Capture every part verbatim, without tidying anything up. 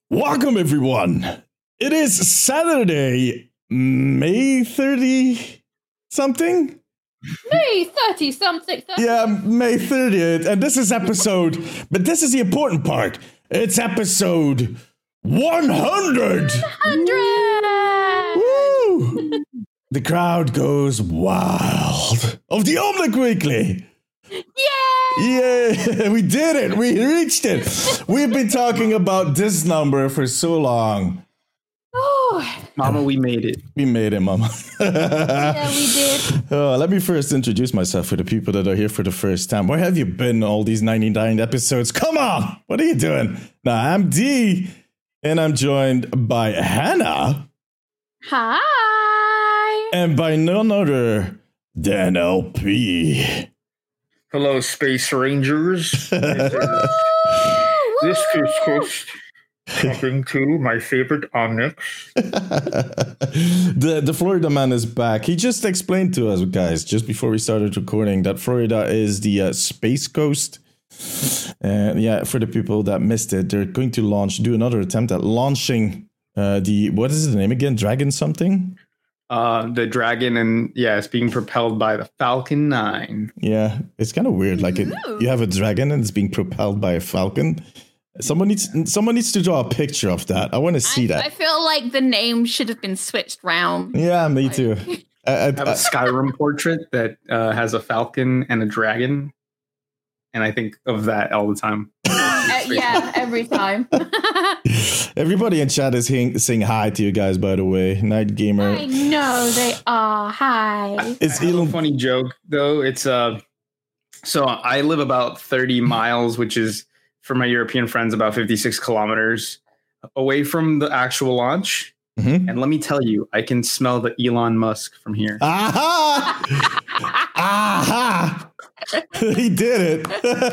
Welcome, everyone. It is Saturday, May thirtieth something? May thirtieth something. Yeah, May thirtieth. And this is episode, but this is the important part. It's episode one hundred. one hundred. Woo! The crowd goes wild of the Omnic Weekly. Yay! Yeah, we did it. We reached it. We've been talking about this number for so long. Oh, Mama, we made it. We made it, Mama. yeah, we did. Oh, let me first introduce myself for the people that are here for the first time. Where have you been all these ninety-nine episodes? Come on! What are you doing? Now, I'm D, and I'm joined by Hannah. Hi. And by none other than L P. Hello, Space Rangers. This is Chris talking to my favorite Omnics. the the Florida man is back. He just explained to us, guys, just before we started recording, that Florida is the uh, Space Coast. And yeah, for the people that missed it, they're going to launch, do another attempt at launching uh, the, what is the name again? Dragon something? Uh, the Dragon, and yeah, it's being propelled by the Falcon nine. Yeah, it's kind of weird. Like it, you have a dragon and it's being propelled by a falcon. Someone needs someone needs to draw a picture of that. I want to see I, that. I feel like the name should have been switched round. Yeah, me too. I, I, I have a Skyrim portrait that uh, has a falcon and a dragon, and I think of that all the time. Uh, yeah, every time. Everybody in chat is saying, saying hi to you guys, by the way. Night Gamer. I know they are. Hi. It's I have Elon. a funny joke though. It's uh, so I live about thirty miles, which is for my European friends about fifty-six kilometers away from the actual launch. Mm-hmm. And let me tell you, I can smell the Elon Musk from here. Aha! Aha! He did it.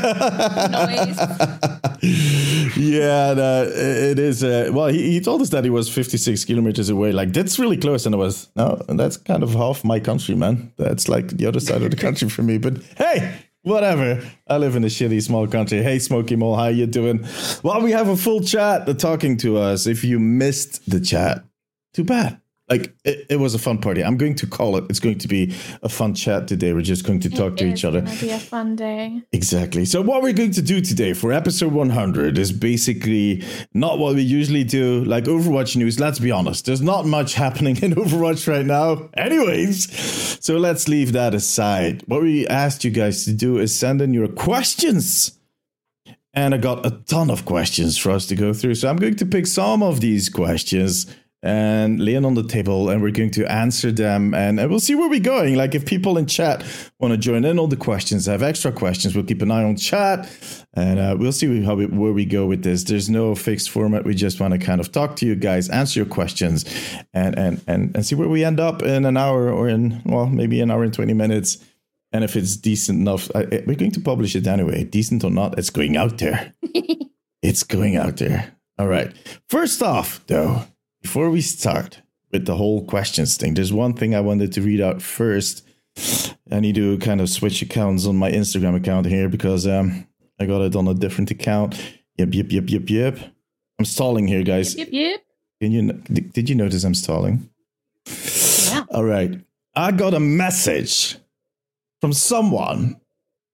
Yeah, no, it is. Uh, well, he, he told us that he was fifty-six kilometers away. Like, that's really close. And I was, no, that's kind of half my country, man. That's like the other side of the country for me. But hey, whatever. I live in a shitty small country. Hey, Smokey Mole, how you doing? Well, we have a full chat talking to us. If you missed the chat, too bad. Like, it, it was a fun party. I'm going to call it. It's going to be a fun chat today. We're just going to talk It to is each other. gonna be a fun day. Exactly. So what we're going to do today for episode one hundred is basically not what we usually do, like Overwatch news. Let's be honest. There's not much happening in Overwatch right now. Anyways, so let's leave that aside. What we asked you guys to do is send in your questions. And I got a ton of questions for us to go through. So I'm going to pick some of these questions and lay it on the table, and we're going to answer them, and, and we'll see where we're going. Like, if people in chat want to join in on the questions, have extra questions, we'll keep an eye on chat, and uh, we'll see how we, where we go with this. There's no fixed format. We just want to kind of talk to you guys, answer your questions, and and and and see where we end up in an hour, or in, well, maybe an hour and twenty minutes. And if it's decent enough, I, we're going to publish it anyway. Decent or not, it's going out there. It's going out there. All right. First off, though, before we start with the whole questions thing, there's one thing I wanted to read out first. I need to kind of switch accounts on my Instagram account here because um, I got it on a different account. Yep, yep, yep, yep, yep. I'm stalling here, guys. Yep, yep. Can you, did you notice I'm stalling? Yeah. All right. I got a message from someone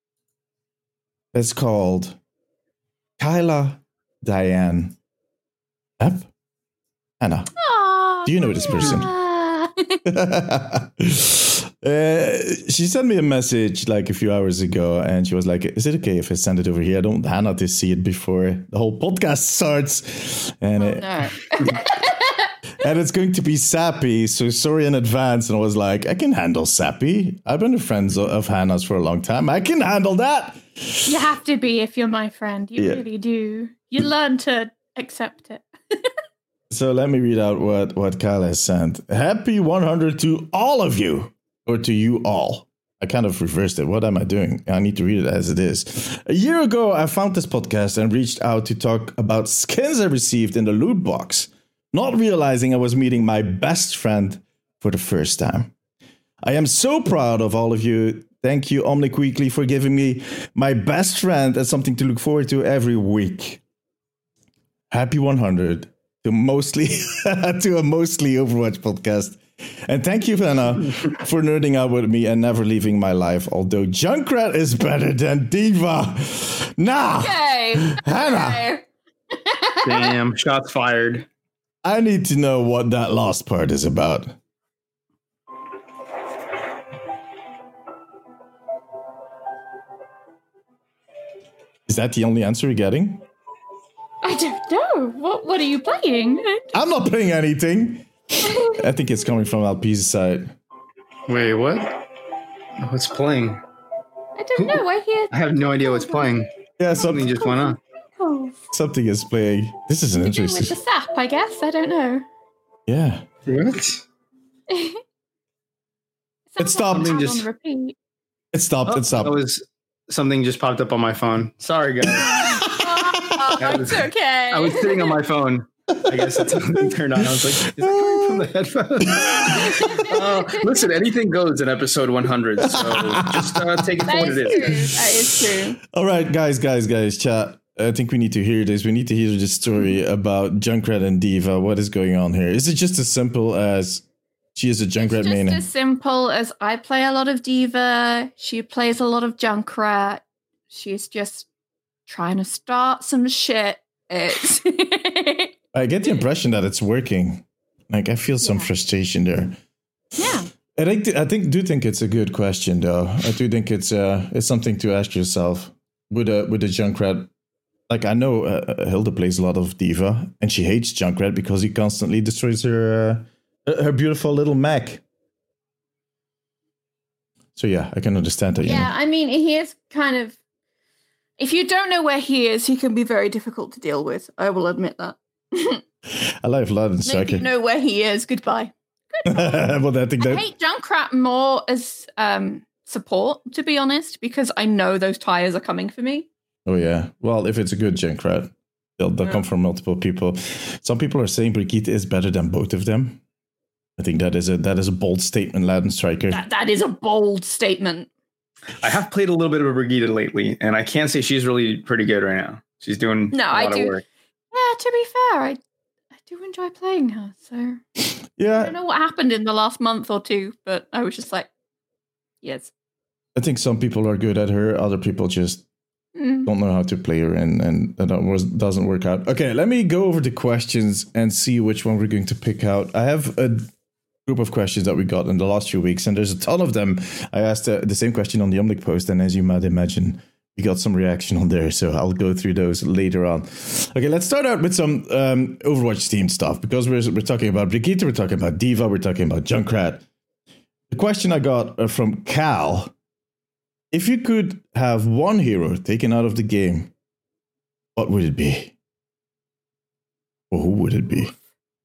that's called Kyla Diane Epp. Hannah, Aww, do you know this person? yeah. uh, she sent me a message like a few hours ago, and she was like, is it okay if I send it over here? I don't want Hannah to see it before the whole podcast starts. And, Oh, it, no. and it's going to be sappy, so sorry in advance. And I was like, I can handle sappy. I've been a friend of Hannah's for a long time. I can handle that. You have to be if you're my friend. You Yeah. really do. You learn to accept it. So let me read out what, what Kyle has sent. Happy one hundred to all of you, or to you all. I kind of reversed it. What am I doing? I need to read it as it is. A year ago, I found this podcast and reached out to talk about skins I received in the loot box, not realizing I was meeting my best friend for the first time. I am so proud of all of you. Thank you, Omnic Weekly, for giving me my best friend and something to look forward to every week. happy one hundred to mostly to a mostly Overwatch podcast. And thank you, Hannah, for nerding out with me and never leaving my life. Although Junkrat is better than D.Va. Nah, Okay. Hannah, Okay. Damn, shots fired. I need to know what that last part is about. Is that the only answer you're getting? I don't know. What What are you playing? I'm not playing anything. I think it's coming from L P's side. Wait, what? What's playing? I don't know. I hear. I have no idea what's playing. Yeah, Something something just went on. Oh, something is playing. This is an to do with interesting. the sap, I guess. I don't know. Yeah. What? It stopped. Something Just- on repeat. It stopped. Oh, it stopped. that was something just popped up on my phone. Sorry, guys. Oh, That was- it's okay. I was sitting on my phone. I guess that's something turned on. I was like, is that coming from the headphones? uh, listen, anything goes in episode one hundred. So just uh, take it for That what is it true. is. That is true. All right, guys, guys, guys, chat. I think we need to hear this. We need to hear the story about Junkrat and D.Va. What is going on here? Is it just as simple as she is a Junkrat It's just main? as simple as I play a lot of D.Va. She plays a lot of Junkrat. She's just trying to start some shit. It's I get the impression that it's working. Like I feel some Yeah. frustration there. yeah. I think I think do think it's a good question though. I do think it's uh it's something to ask yourself with a with a Junkrat. Like I know uh, Hilda plays a lot of D.Va and she hates Junkrat because he constantly destroys her uh, her beautiful little mech. So yeah, I can understand that. You Yeah, know. I mean, he is kind of. If you don't know where he is, he can be very difficult to deal with. I will admit that. I like Vlad and If Striker. you know where he is, goodbye. Well, I think I that hate Junkrat more as um, support, to be honest, because I know those tires are coming for me. Oh yeah. Well, if it's a good Junkrat, they'll they'll Yeah. come from multiple people. Some people are saying Brigitte is better than both of them. I think that is a that is a bold statement, Lad and Striker. That that is a bold statement. I have played a little bit of Brigitte lately, and I can't say she's really pretty good right now. She's doing No, a I lot do. of work. Yeah, to be fair, I I do enjoy playing her. So I Yeah, don't know what happened in the last month or two, but I was just like, yes. I think some people are good at her. Other people just Mm. don't know how to play her, and and that was- doesn't work out. Okay, let me go over the questions and see which one we're going to pick out. I have a group of questions that we got in the last few weeks, and there's a ton of them. I asked uh, the same question on the Omnic post, and as you might imagine, we got some reaction on there, so I'll go through those later on. Okay, let's start out with some um, Overwatch themed stuff, because we're, we're talking about Brigitte, we're talking about D.Va, we're talking about Junkrat. The question I got uh, from Cal: if you could have one hero taken out of the game, what would it be? Or who would it be?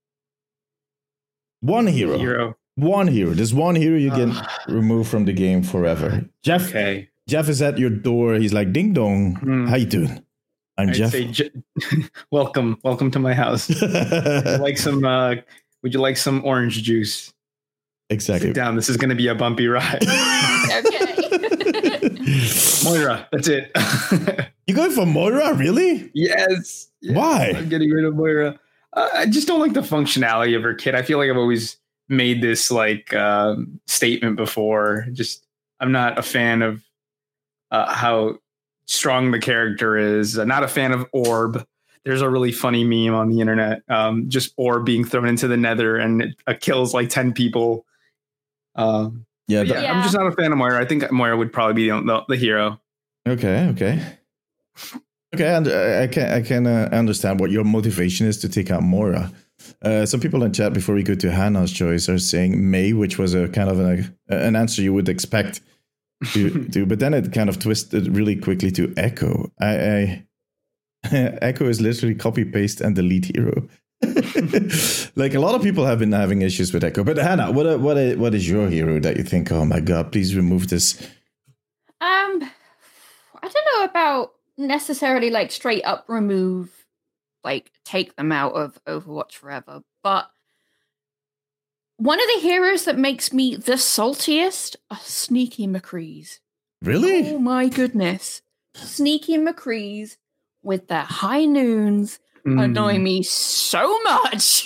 One hero. Hero. One hero. There's one hero you can Ugh. remove from the game forever. Jeff Okay. Jeff is at your door. He's like, ding dong. Hmm. How you doing? I'm I'd Jeff. say, Je- welcome, welcome to my house. Would you like some? Uh, would you like some orange juice? Exactly. Sit down. This is going to be a bumpy ride. Okay. Moira, that's it. You going for Moira? Really? yes. Yes, Why? I'm getting rid of Moira. Uh, I just don't like the functionality of her kit. I feel like I've always made this like um, statement before. Just I'm not a fan of uh, how strong the character is. I'm not a fan of Orb. There's a really funny meme on the internet. Um, just Orb being thrown into the Nether and it uh, kills like ten people. Um, Yeah. but yeah, that- Yeah. I'm just not a fan of Moira. I think Moira would probably be the, the, the hero. Okay. Okay. Okay. And I can I can uh, understand what your motivation is to take out Moira. Uh, some people in chat before we go to Hannah's choice are saying May, which was a kind of an, an answer you would expect to do, but then it kind of twisted really quickly to Echo. I, I Echo is literally copy paste and delete hero. Like a lot of people have been having issues with Echo, but Hannah, what what what is your hero that you think? Oh my god, please remove this. Um, I don't know about necessarily like straight up remove, like take them out of Overwatch forever, but one of the heroes that makes me the saltiest are Sneaky McCrees. Really? Oh my goodness. Sneaky McCrees with their high noons, Mm. annoy me so much.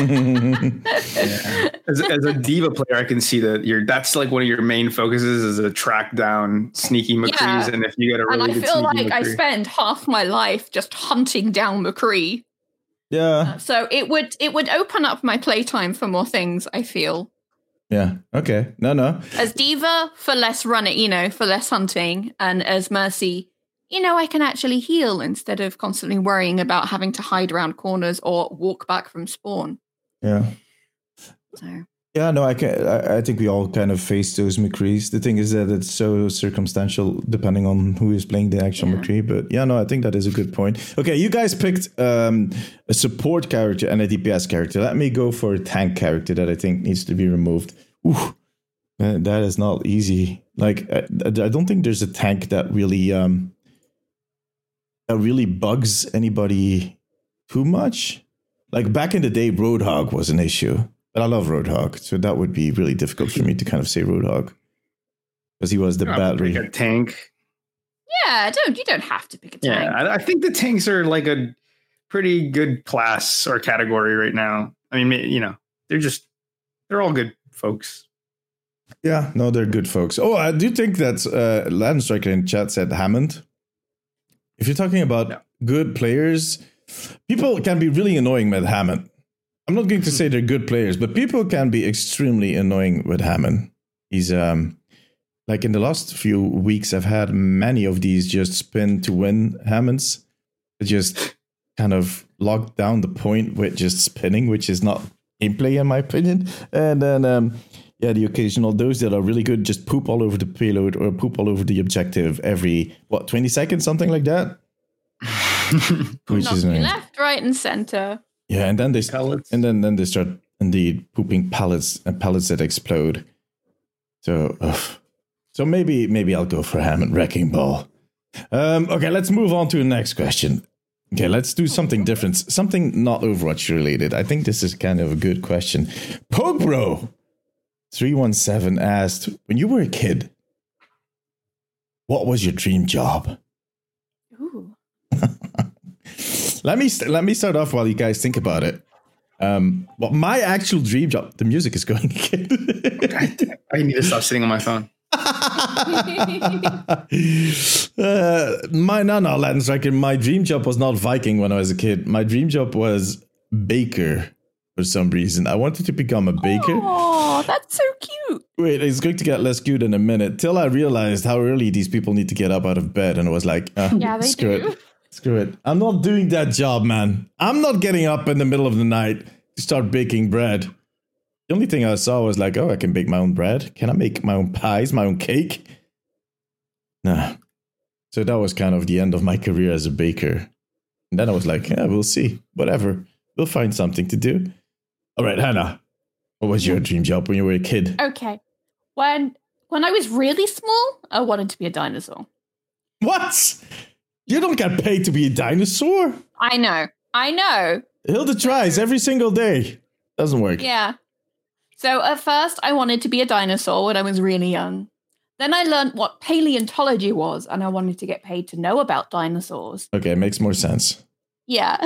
Yeah. As, as a diva player, I can see that you're that's like one of your main focuses is to track down sneaky McCrees, Yeah. and if you get a really And I good feel sneaky like I McCree- spend half my life just hunting down McCree. Yeah. Uh, so it would it would open up my playtime for more things, I feel. Yeah. Okay. No, no. As Diva, for less running, you know, for less hunting, and as Mercy, you know, I can actually heal instead of constantly worrying about having to hide around corners or walk back from spawn. Yeah. So Yeah, no, I can. I, I think we all kind of face those McCrees. The thing is that it's so circumstantial depending on who is playing the actual Yeah. McCree. But yeah, no, I think that is a good point. Okay, you guys picked um, a support character and a D P S character. Let me go for a tank character that I think needs to be removed. Ooh, man, that is not easy. Like, I, I don't think there's a tank that really um, that really bugs anybody too much. Like back in the day, Roadhog was an issue. But I love Roadhog, so that would be really difficult for me to kind of say Roadhog. Because he was the I'll battery. pick a tank. yeah, don't you don't have to pick a tank. Yeah, I, I think the tanks are like a pretty good class or category right now. I mean, you know, they're just they're all good folks. Yeah, no, they're good folks. Oh, I do think that uh, Land Striker in chat said Hammond. If you're talking about No. good players, people can be really annoying with Hammond. I'm not going to say they're good players, but people can be extremely annoying with Hammond. He's um like in the last few weeks, I've had many of these just spin to win Hammonds. That just kind of locked down the point with just spinning, which is not gameplay in my opinion. And then um yeah, the occasional those that are really good just poop all over the payload or poop all over the objective every what twenty seconds, something like that. Which Knock is you annoying. left, right, and center. Yeah, and then they Pellets. and then then they start indeed pooping pellets and pellets that explode. So, ugh. so maybe maybe I'll go for Hammond Wrecking Ball. Um, okay, let's move on to the next question. Okay, let's do something different, something not Overwatch related. I think this is kind of a good question. Pogro three one seven asked, when you were a kid, what was your dream job? Ooh. Let me st- let me start off while you guys think about it. Um, well, my actual dream job. The music is going again. I need to stop sitting on my phone. uh, my no no Latin Striker. My dream job was not Viking when I was a kid. My dream job was baker. For some reason, I wanted to become a baker. Oh, that's so cute. Wait, it's going to get less cute in a minute. Till I realized how early these people need to get up out of bed, and I was like, uh, Yeah, they screw do. it. Screw it. I'm not doing that job, man. I'm not getting up in the middle of the night to start baking bread. The only thing I saw was like, oh, I can bake my own bread. Can I make my own pies, my own cake? Nah. So that was kind of the end of my career as a baker. And then I was like, yeah, we'll see. Whatever. We'll find something to do. All right, Hannah. What was your dream job when you were a kid? Okay. When when I was really small, I wanted to be a dinosaur. What? You don't get paid to be a dinosaur? I know. I know. Hilda tries every single day. Doesn't work. Yeah. So at first, I wanted to be a dinosaur when I was really young. Then I learned what paleontology was, and I wanted to get paid to know about dinosaurs. Okay, makes more sense. Yeah.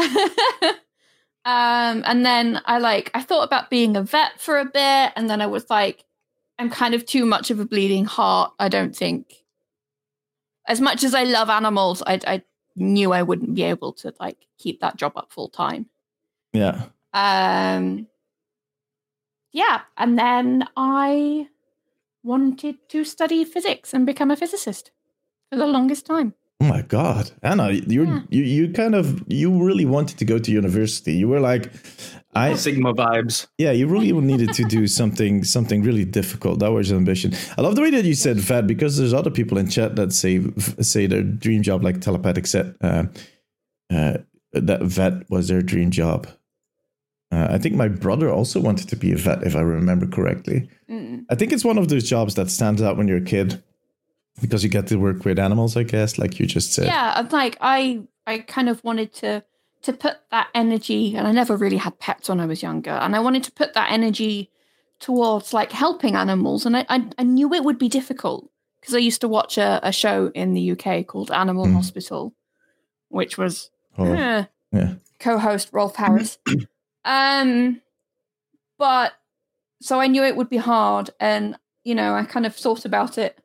um, and then I like I thought about being a vet for a bit, and then I was like, I'm kind of too much of a bleeding heart. I don't think. As much as I love animals, I, I knew I wouldn't be able to like keep that job up full time. Yeah. Um, yeah, and then I wanted to study physics and become a physicist for the longest time. Oh my God, Anna, you Yeah. you you kind of you really wanted to go to university. You were like, I Sigma vibes. yeah, you really needed to do something something really difficult. That was your ambition. I love the way that you said vet, because there's other people in chat that say say their dream job, like Telepathic said, uh, uh, that vet was their dream job. Uh, I think my brother also wanted to be a vet, if I remember correctly. Mm. I think it's one of those jobs that stands out when you're a kid because you get to work with animals, I guess, like you just said. Yeah, I'm like I I kind of wanted to to put that energy, and I never really had pets when I was younger, and I wanted to put that energy towards like helping animals, and I I, I knew it would be difficult because I used to watch a, a show in the U K called Animal Mm. Hospital, which was Oh. eh, Yeah. co-host Rolf Harris. um, but so I knew it would be hard, and you know, I kind of thought about it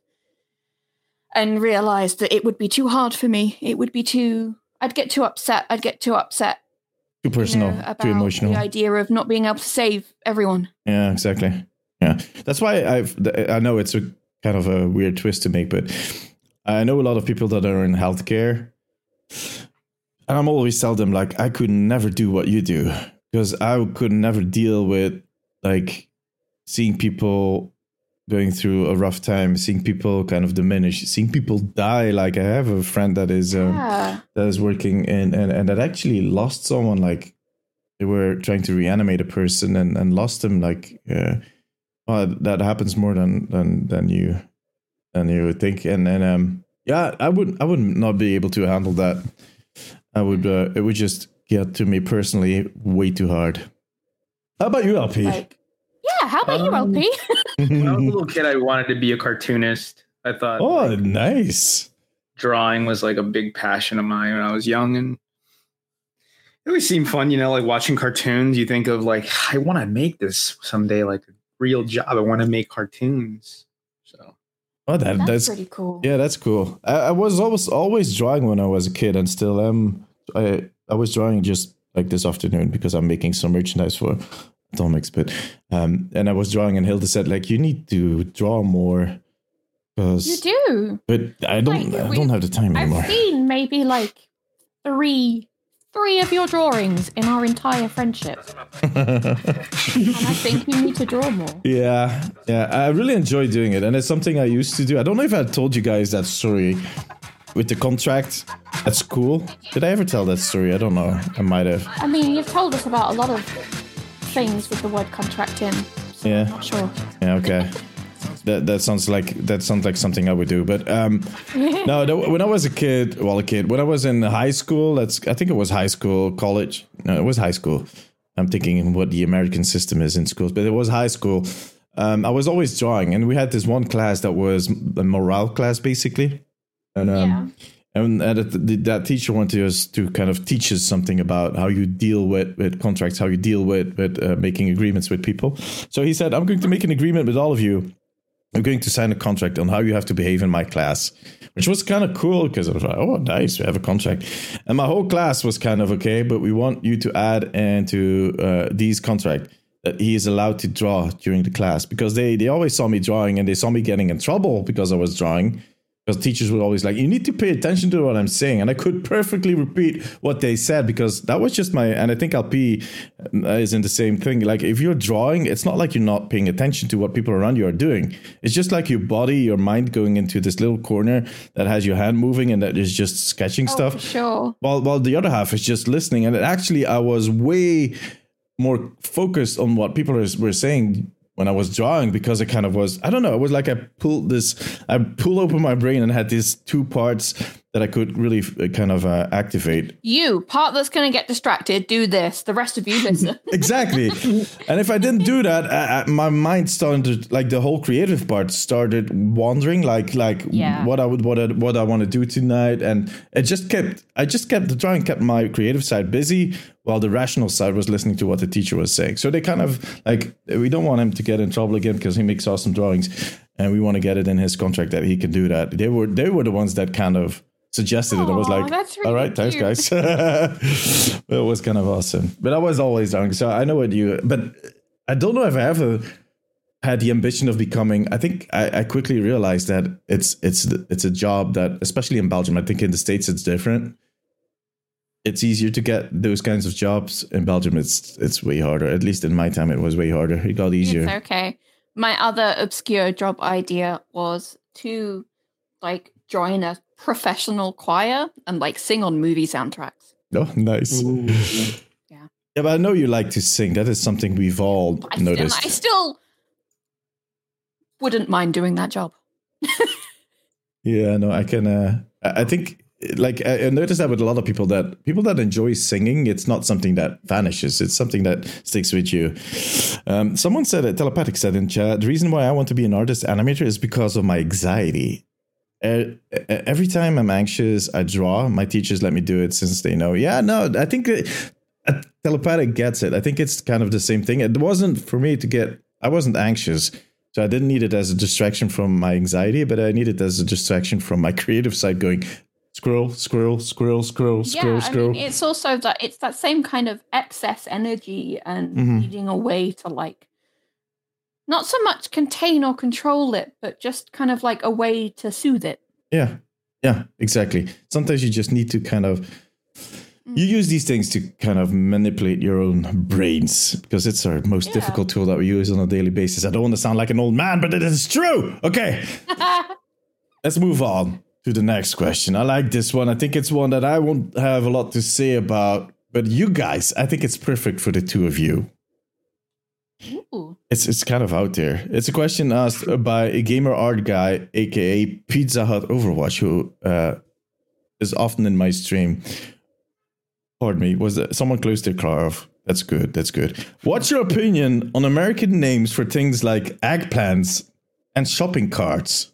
and realized that it would be too hard for me. It would be too. I'd get too upset. I'd get too upset. Too personal. You know, about too emotional. The idea of not being able to save everyone. Yeah, exactly. Yeah, that's why I've. I know it's a kind of a weird twist to make, but I know a lot of people that are in healthcare. And I'm always tell them, like, I could never do what you do, because I could never deal with, like, seeing people going through a rough time, seeing people kind of diminish, seeing people die. Like, I have a friend that is um, Yeah. that is working in, and, and that actually lost someone. Like, they were trying to reanimate a person and, and lost them. Like, uh, well, that happens more than than than you than you would think. And and um, yeah, I would I would not be able to handle that. I would, uh, it would just get to me personally way too hard. How about you, L P? Like, yeah, how about Um, you, L P? When I was a little kid, I wanted to be a cartoonist. I thought Oh, like, nice. drawing was like a big passion of mine when I was young, and it always seemed fun, you know, like watching cartoons. You think of like, I want to make this someday, like a real job. I want to make cartoons. So Oh, that, That's, that's pretty cool. yeah, that's cool. I, I was always always drawing when I was a kid, and still am. I I was drawing just like this afternoon because I'm making some merchandise for Atomics, but um, and I was drawing, and Hilda said, like, you need to draw more. Because You do. But I don't Like, I we- don't have the time anymore. I've seen maybe like three three of your drawings in our entire friendship. And I think you need to draw more. Yeah, yeah, I really enjoy doing it, and it's something I used to do. I don't know if I told you guys that story with the contract at school. Did I ever tell that story? I don't know. I might have. I mean, you've told us about a lot of things with the word contract in. So Yeah. I'm not sure. Yeah, okay. That that sounds like that sounds like something I would do. But um, no, no, when I was a kid, well, a kid, when I was in high school, that's I think it was high school, college. No, it was high school. I'm thinking what the American system is in schools, but it was high school. Um, I was always drawing, and we had this one class that was a morale class, basically. And um, Yeah. and, and that, that teacher wanted us to kind of teach us something about how you deal with, with contracts, how you deal with with uh, making agreements with people. So he said, "I'm going to make an agreement with all of you. I'm going to sign a contract on how you have to behave in my class," which was kind of cool because I was like, "Oh, nice, we have a contract." And my whole class was kind of okay, but we want you to add into uh, these contract that he is allowed to draw during the class, because they they always saw me drawing, and they saw me getting in trouble because I was drawing. Because teachers were always like, you need to pay attention to what I'm saying. And I could perfectly repeat what they said, because that was just my, and I think L P is in the same thing. Like, if you're drawing, it's not like you're not paying attention to what people around you are doing. It's just like your body, your mind going into this little corner that has your hand moving and that is just sketching Oh, stuff. for sure. While, while the other half is just listening. And it actually, I was way more focused on what people are, were saying when I was drawing, because it kind of was, I don't know, it was like I pulled this, I pulled open my brain and had these two parts that I could really uh, kind of uh, activate. You, part that's going to get distracted, do this. The rest of you listen. Exactly. And if I didn't do that, I, I, my mind started, like the whole creative part started wandering, like like Yeah. what I would what I, what I want to do tonight, and it just kept I just kept the drawing kept my creative side busy, while the rational side was listening to what the teacher was saying. So they kind of like, we don't want him to get in trouble again because he makes awesome drawings, and we want to get it in his contract that he can do that. They were they were the ones that kind of suggested it. I was Aw, like, that's really all right, thanks, cute. guys. It was kind of awesome. But I was always drawing, so I know what you. But I don't know if I ever had the ambition of becoming. I think I, I quickly realized that it's it's it's a job that, especially in Belgium, I think in the States it's different. It's easier to get those kinds of jobs. In Belgium, it's it's way harder. At least in my time, it was way harder. It got easier. It's okay. My other obscure job idea was to like join a professional choir and like sing on movie soundtracks. Oh, nice. Ooh. Yeah. Yeah, but I know you like to sing. That is something we've all I still, noticed. I still wouldn't mind doing that job. Yeah, no, I can. Uh, I I think, like, I I noticed that with a lot of people, that people that enjoy singing, it's not something that vanishes. It's something that sticks with you. Um, someone said, uh, Telepathic said in chat, the reason why I want to be an artist animator is because of my anxiety. Uh, every time I'm anxious, I draw. My teachers let me do it since they know. Yeah, no, I think uh, telepathic gets it. I think it's kind of the same thing. It wasn't for me to get, I wasn't anxious. So I didn't need it as a distraction from my anxiety, but I needed it as a distraction from my creative side going, scroll, scroll, scroll, scroll, scroll, yeah, scroll. I mean, it's also that it's that same kind of excess energy and Mhm. needing a way to like, not so much contain or control it, but just kind of like a way to soothe it. Yeah, yeah, exactly. Sometimes you just need to kind of, you use these things to kind of manipulate your own brains because it's our most Yeah. difficult tool that we use on a daily basis. I don't want to sound like an old man, but it is true. Okay, let's move on to the next question. I like this one. I think it's one that I won't have a lot to say about, but you guys, I think it's perfect for the two of you. Ooh. It's it's kind of out there. It's a question asked by a gamer art guy, aka Pizza Hut Overwatch, who uh, is often in my stream. Pardon me, was that someone close their car off? That's good, that's good. What's your opinion on American names for things like eggplants and shopping carts?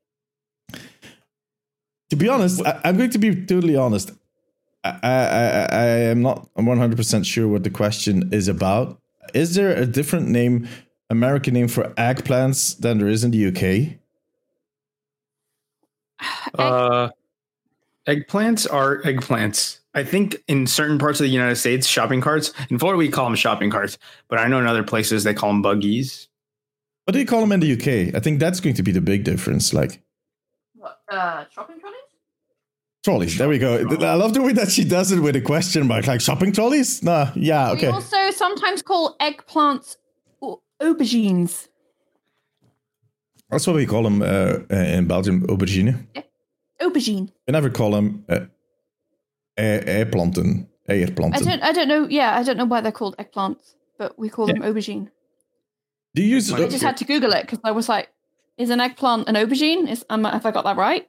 To be honest, I, I'm going to be totally honest. I, I, I, I am not one hundred percent sure what the question is about. Is there a different name, American name for eggplants than there is in the U K? Uh, eggplants are eggplants. I think in certain parts of the United States, shopping carts. In Florida, we call them shopping carts, but I know in other places they call them buggies. What do you call them in the U K? I think that's going to be the big difference. Like What, uh, shopping trolleys? trolleys. There we go. I love the way that she does it with a question mark, like shopping trolleys. Nah, yeah, okay. We also sometimes call eggplants au- aubergines. That's what we call them uh, in Belgium, aubergine. Aubergine. We never call them uh, eierplanten. I Eierplanten. don't. I don't know. Yeah, I don't know why they're called eggplants, but we call them aubergine. Do you use? I just had to Google it because I was like, "Is an eggplant an aubergine? Is um, have I got that right?"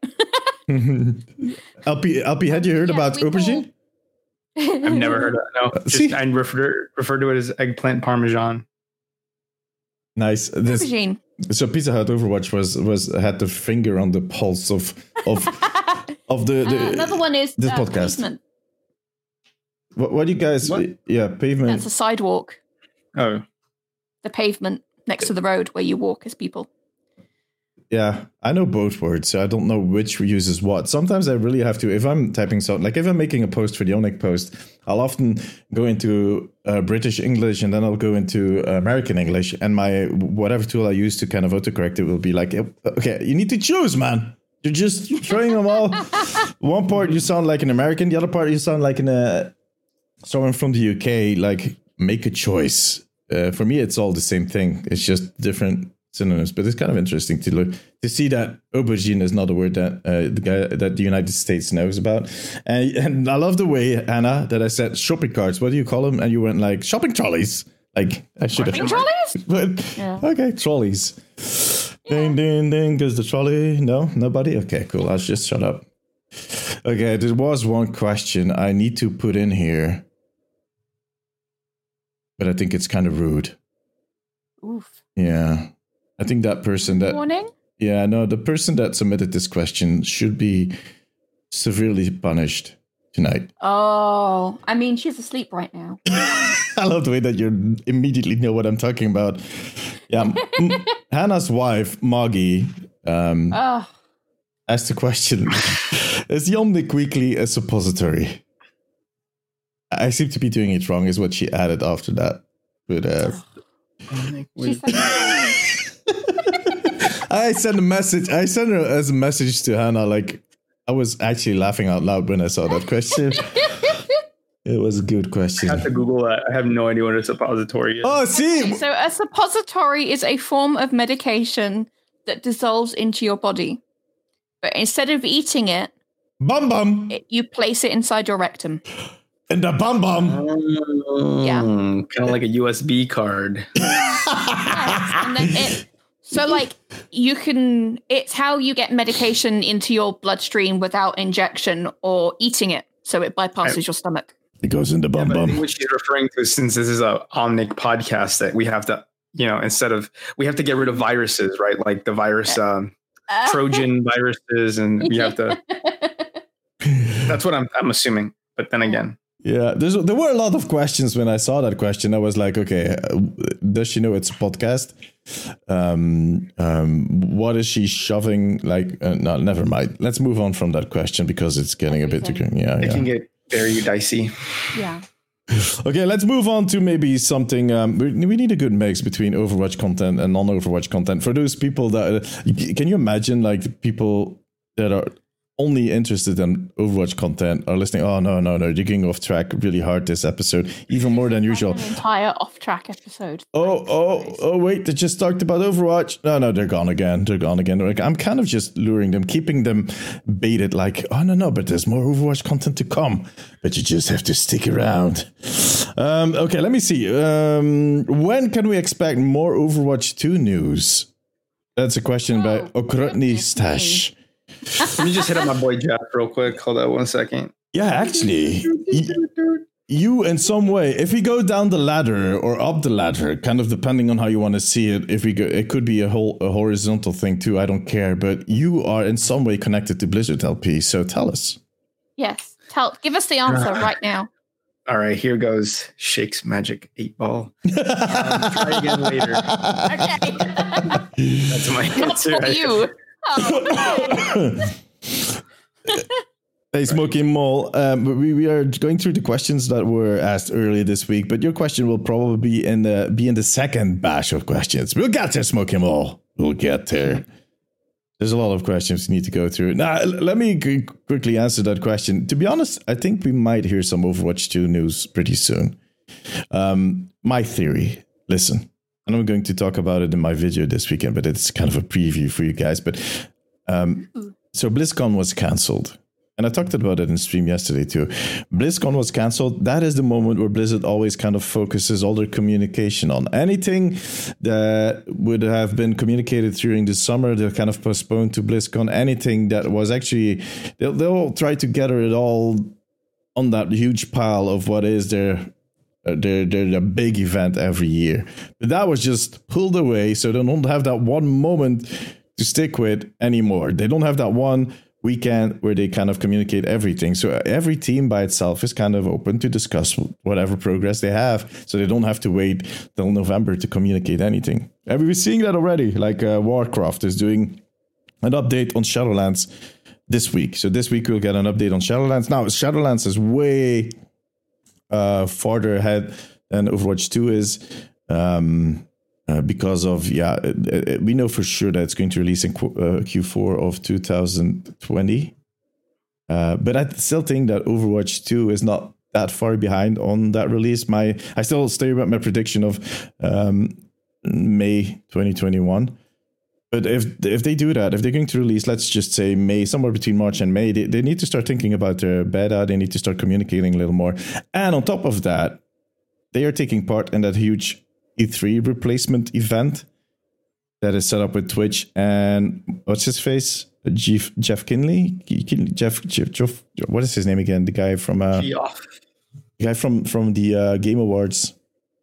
L P, L P, had you heard Yeah, about we aubergine? I've never heard of it. No, just, See? I refer, refer to it as eggplant parmesan. Nice. This, Aubergine. so Pizza Hut Overwatch was was had the finger on the pulse of of of the, the Uh, another one is this uh, podcast. pavement. What, what do you guys? What? Yeah, pavement. That's a sidewalk. Oh, The pavement next to the road where you walk as people. Yeah, I know both words, so I don't know which uses what. Sometimes I really have to, if I'm typing something, like if I'm making a post for the Onic post, I'll often go into uh, British English and then I'll go into uh, American English, and my whatever tool I use to kind of autocorrect it will be like, okay, you need to choose, man. You're just throwing them all. One part you sound like an American, the other part you sound like an, uh, someone from the U K. Like, make a choice. Uh, for me, it's all the same thing. It's just different synonyms, but it's kind of interesting to look to see that aubergine is not a word that uh, the guy that the United States knows about. And, and I love the way, Anna, that I said shopping carts. What do you call them? And you went like shopping trolleys. Like I should have. Shopping trolleys? But, Yeah. okay, trolleys. Ding ding ding. Goes the trolley? No, nobody. Okay, cool. I'll just shut up. Okay, there was one question I need to put in here, but I think it's kind of rude. Oof. Yeah. I think that person that Warning? yeah, no, the person that submitted this question should be severely punished tonight. Oh, I mean, she's asleep right now. I love the way that you immediately know what I'm talking about. Yeah, M- Hannah's wife, Moggy, um, Oh, asked the question: is the Omnic Weekly a suppository? I seem to be doing it wrong, is what she added after that. But uh, she said, I sent a message. I sent her as a message to Hannah. Like, I was actually laughing out loud when I saw that question. It was a good question. I have to Google that. I have no idea what a suppository is. Oh, see, so a suppository is a form of medication that dissolves into your body. But instead of eating it, bum bum it you place it inside your rectum. and the bum bum. Yeah. Kind of like a U S B card. Yes, and then it, so like you can, it's how you get medication into your bloodstream without injection or eating it. So it bypasses I- your stomach. It goes in the bum But I think bum. what she's referring to, since this is a Omnic podcast, that we have to, you know, instead of, we have to get rid of viruses, right? Like the virus, um, Trojan viruses, and you have to. That's what I'm. I'm assuming. But then again. Yeah, there's, there were a lot of questions when I saw that question. I was like, okay, uh, does she know it's a podcast? Um, um, what is she shoving? Like, uh, no, never mind. Let's move on from that question because it's getting a bit too. Yeah, it yeah. can get very dicey. Yeah. Okay, let's move on to maybe something. Um, we, we need a good mix between Overwatch content and non-Overwatch content. For those people that, uh, can you imagine like people that are only interested in Overwatch content are listening? Oh no, no, no! You're getting off track really hard this episode, even more than usual. An entire off-track episode. Oh, oh, oh! Wait, they just talked about Overwatch. No, no, they're gone again. They're gone again. Like, I'm kind of just luring them, keeping them baited. Like, oh no, no, but there's more Overwatch content to come. But you just have to stick around. Um, okay, let me see. Um, when can we expect more Overwatch two news? That's a question by Oh, Okrutny goodness Stash. Let me just hit up my boy Jeff real quick. Hold on one second. Yeah, actually, y- you in some way, if we go down the ladder or up the ladder, kind of depending on how you want to see it, if we go, it could be a whole a horizontal thing too. I don't care, but you are in some way connected to Blizzard L P. So tell us. Yes. Tell. Give us the answer right now. All right, here goes Shake's magic eight ball. Um, try again later. Okay. That's my Not answer. for you. Oh, Hey, Smokey Mole, um, we, we are going through the questions that were asked earlier this week, but your question will probably be in the be in the second batch of questions. We'll get there, Smokey Mole. We'll get there. There's a lot of questions we need to go through. Now, let me g- quickly answer that question. To be honest, I think we might hear some Overwatch two news pretty soon. Um, my theory, listen, and I'm going to talk about it in my video this weekend, but it's kind of a preview for you guys. But um, so BlizzCon was cancelled. And I talked about it in stream yesterday too. BlizzCon was cancelled. That is the moment where Blizzard always kind of focuses all their communication on. Anything that would have been communicated during the summer, they'll kind of postpone to BlizzCon. Anything that was actually, they'll, they'll try to gather it all on that huge pile of what is their Their, their, their big event every year. But that was just pulled away, so they don't have that one moment to stick with anymore. They don't have that one weekend where they kind of communicate everything. So every team by itself is kind of open to discuss whatever progress they have, so they don't have to wait till November to communicate anything. And we were seeing that already, like uh, Warcraft is doing an update on Shadowlands this week. So this week we'll get an update on Shadowlands. Now, Shadowlands is way uh, farther ahead than Overwatch two is. Um, Uh, because of, yeah, it, it, we know for sure that it's going to release in Q, uh, Q four of two thousand twenty. Uh, but I still think that Overwatch two is not that far behind on that release. My I still stay with my prediction of um, May twenty twenty-one. But if if they do that, if they're going to release, let's just say May, somewhere between March and May, they, they need to start thinking about their beta. They need to start communicating a little more. And on top of that, they are taking part in that huge E three replacement event that is set up with Twitch and what's his face? Jeff, Jeff Kinley? Jeff, Jeff, Jeff, what is his name again? The guy from uh, the guy from from the uh, Game Awards.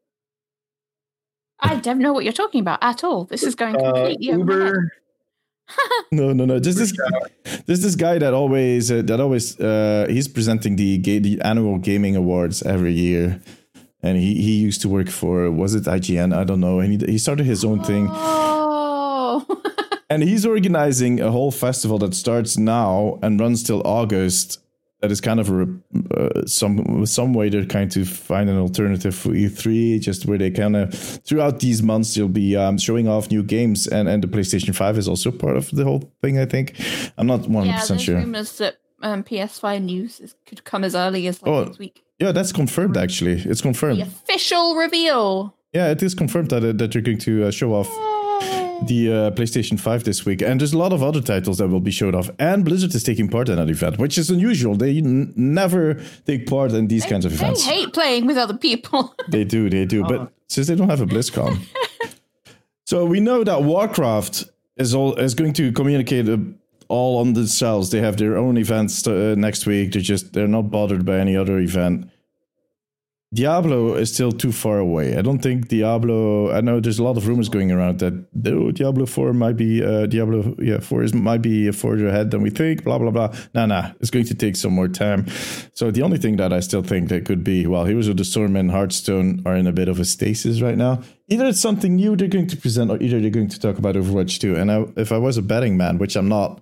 I don't know what you're talking about at all. This is going completely uh, over my head. Uber. No, no, no. There's this, there's this guy that always uh, that always uh, he's presenting the ga- the annual gaming awards every year. And he, he used to work for, was it I G N? I don't know. And he, he started his own thing. Oh. And he's organizing a whole festival that starts now and runs till August. That is kind of a, uh, some some way they're trying to find an alternative for E three, just where they kind of, throughout these months, they'll be um, showing off new games. And, and the PlayStation five is also part of the whole thing, I think. I'm not one hundred percent yeah, sure. there's rumors that um, P S five news is, could come as early as like Oh. next week. Yeah, that's confirmed, actually. It's confirmed. The official reveal. Yeah, it is confirmed that, uh, that they're going to uh, show off the uh, PlayStation five this week. And there's a lot of other titles that will be showed off. And Blizzard is taking part in that event, which is unusual. They n- never take part in these They, kinds of events. they hate playing with other people. They do, they do. But since they don't have a BlizzCon. So we know that Warcraft is all is going to communicate uh, all on themselves. They have their own events uh, next week. They're just, they're not bothered by any other event. Diablo is still too far away. I don't think Diablo. I know there's a lot of rumors going around that oh, Diablo four might be uh, Diablo. Yeah, four is might be further ahead than we think. Blah blah blah. Nah, nah. It's going to take some more time. So the only thing that I still think that could be well, Heroes of the Storm and Hearthstone are in a bit of a stasis right now. Either it's something new they're going to present, or either they're going to talk about Overwatch two. And I, if I was a betting man, which I'm not.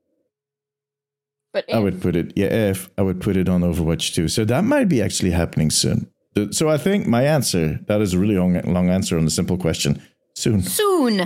But if, I would put it, yeah, if I would put it on Overwatch two. So that might be actually happening soon. So I think my answer, that is a really long, long answer on a simple question. Soon. Soon.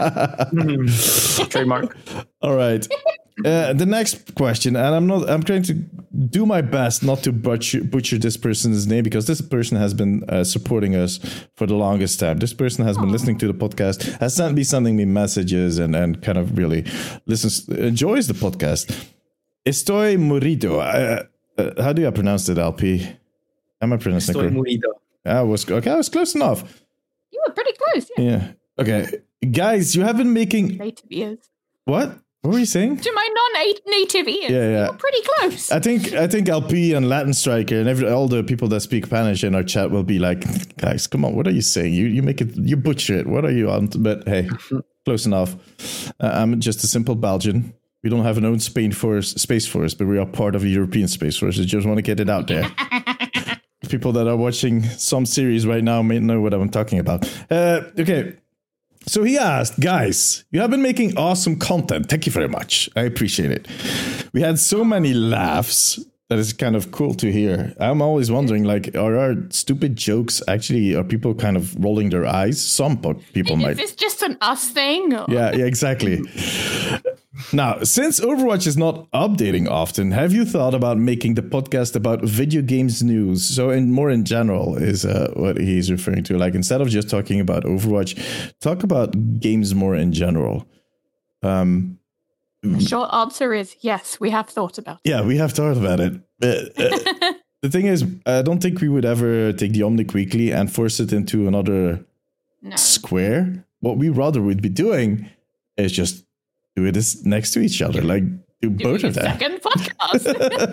Trademark. All right. Uh, the next question, and I'm not, I'm trying to do my best not to butcher, butcher this person's name because this person has been uh, supporting us for the longest time. This person has been listening to the podcast, has sent me sending me messages and, and kind of really listens, enjoys the podcast. Estoy morido. Uh, uh, how do I pronounce it, L P? Am I pronouncing Estoy it? morido. I was okay. I was close enough. You were pretty close. Yeah. Yeah. Okay, guys, you have been making Native ears. what? What were you saying? To my non-native ears. Yeah, yeah. You were pretty close. I think I think L P and Latin Striker and every, all the people that speak Spanish in our chat will be like, guys, come on, what are you saying? You you make it, you butcher it. What are you on? But hey, close enough. Uh, I'm just a simple Belgian. We don't have an own Spain force, space force, but we are part of a European space force. I just want to get it out there. People that are watching some series right now may know what I'm talking about. Uh, okay. So he asked, guys, you have been making awesome content. Thank you very much. I appreciate it. We had so many laughs that is kind of cool to hear. I'm always wondering, like, are our stupid jokes actually, are people kind of rolling their eyes? Some people might. Is this just an us thing? Or? Yeah, yeah, exactly. Now, since Overwatch is not updating often, have you thought about making the podcast about video games news? So, in more in general is uh, what he's referring to. Like, instead of just talking about Overwatch, talk about games more in general. Um, the short answer is yes, we have thought about it. Yeah, we have thought about it. Uh, uh, the thing is, I don't think we would ever take the Omnic Weekly and force it into another No. square. What we rather would be doing is just do it is next to each other, like do Do both a of them. Second podcast.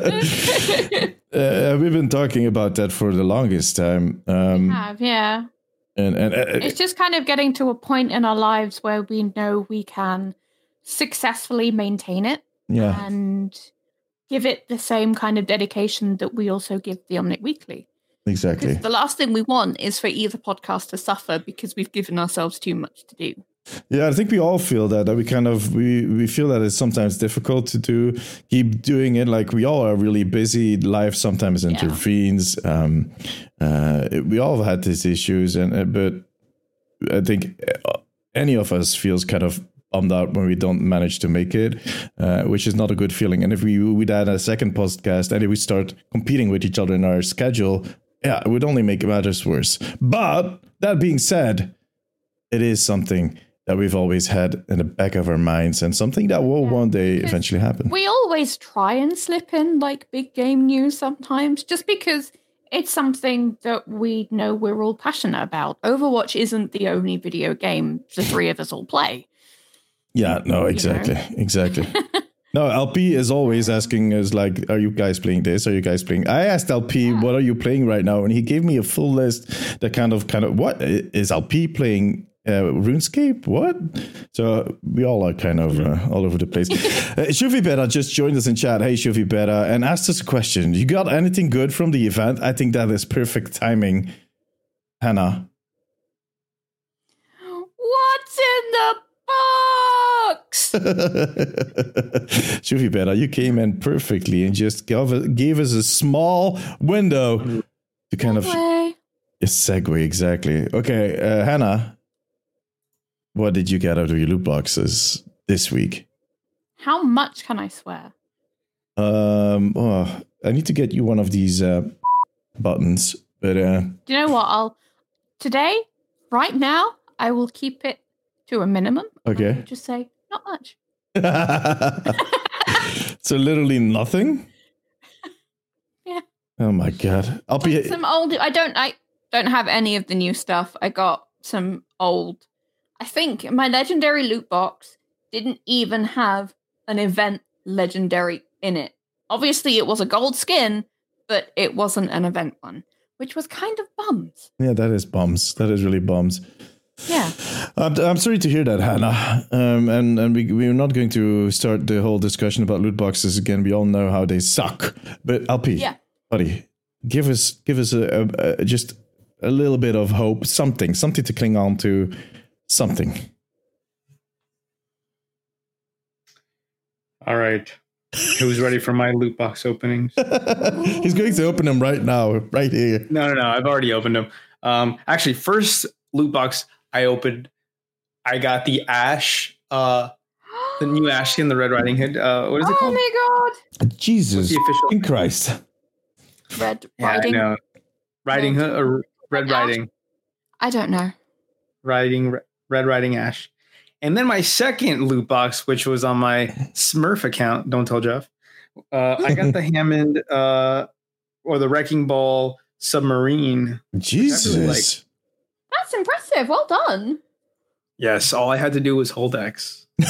uh, we've been talking about that for the longest time. Um, we have, yeah. and and uh, It's just kind of getting to a point in our lives where we know we can successfully maintain it yeah, and give it the same kind of dedication that we also give the Omnic Weekly. exactly. Because the last thing we want is for either podcast to suffer because we've given ourselves too much to do. Yeah, I think we all feel that. That we kind of we we feel that it's sometimes difficult to do keep doing it. Like we all are really busy. Life sometimes intervenes. Yeah. Um, uh, we all have had these issues, and uh, but I think any of us feels kind of bummed out when we don't manage to make it, uh, which is not a good feeling. And if we would add a second podcast and if we start competing with each other in our schedule, yeah, it would only make matters worse. But that being said, it is something that we've always had in the back of our minds and something that will yeah, one day eventually happen. We always try and slip in like big game news sometimes just because it's something that we know we're all passionate about. Overwatch isn't the only video game the three of us all play. Yeah, no, exactly. You know? Exactly. No, L P is always asking us like, are you guys playing this? Are you guys playing? I asked L P, yeah. what are you playing right now? And he gave me a full list that kind of, kind of, what is L P playing? Uh, RuneScape? What? So we all are kind of uh, all over the place. uh, Shuvi Beta just joined us in chat. Hey, Shuvi Beta, and asked us a question. You got anything good from the event? I think that is perfect timing. Hannah. What's in the box? Shuvi Beta, you came in perfectly and just gave, gave us a small window to kind segue. of... A segue, exactly. Okay, uh, Hannah. What did you get out of your loot boxes this week? How much can I swear? Um, oh, I need to get you one of these uh, buttons, but uh, do you know what? I'll today, right now, I will keep it to a minimum. Okay. I'll just say not much. So literally nothing. Yeah. Oh my god! I'll be some old. I don't. I don't have any of the new stuff. I got some old. I think my legendary loot box didn't even have an event legendary in it. Obviously, it was a gold skin, but it wasn't an event one. which was kind of bums. Yeah, that is bums. That is really bums. Yeah. I'm, I'm sorry to hear that, Hannah. Um, and and we, we're not going to start the whole discussion about loot boxes again. We all know how they suck. But L P, Yeah. buddy, give us give us a, a, a just a little bit of hope, something, something to cling on to, something. All right. Who's ready for my loot box openings? He's going to open them right now, right here. No, no, no. I've already opened them. Um, actually, first loot box I opened, I got the Ash, uh, the new Ash skin, the Red Riding Hood. Uh, what is it oh called? my god. Jesus the official- in Christ. Red Yeah, Riding. I know. Riding Hood or Red Red Ash? Riding, I don't know. Riding Red Riding Ash. And then my second loot box, which was on my Smurf account, don't tell Jeff. Uh, I got the Hammond uh, or the Wrecking Ball submarine. Jesus. really like. That's impressive. Well done. Yes, all I had to do was hold X. No,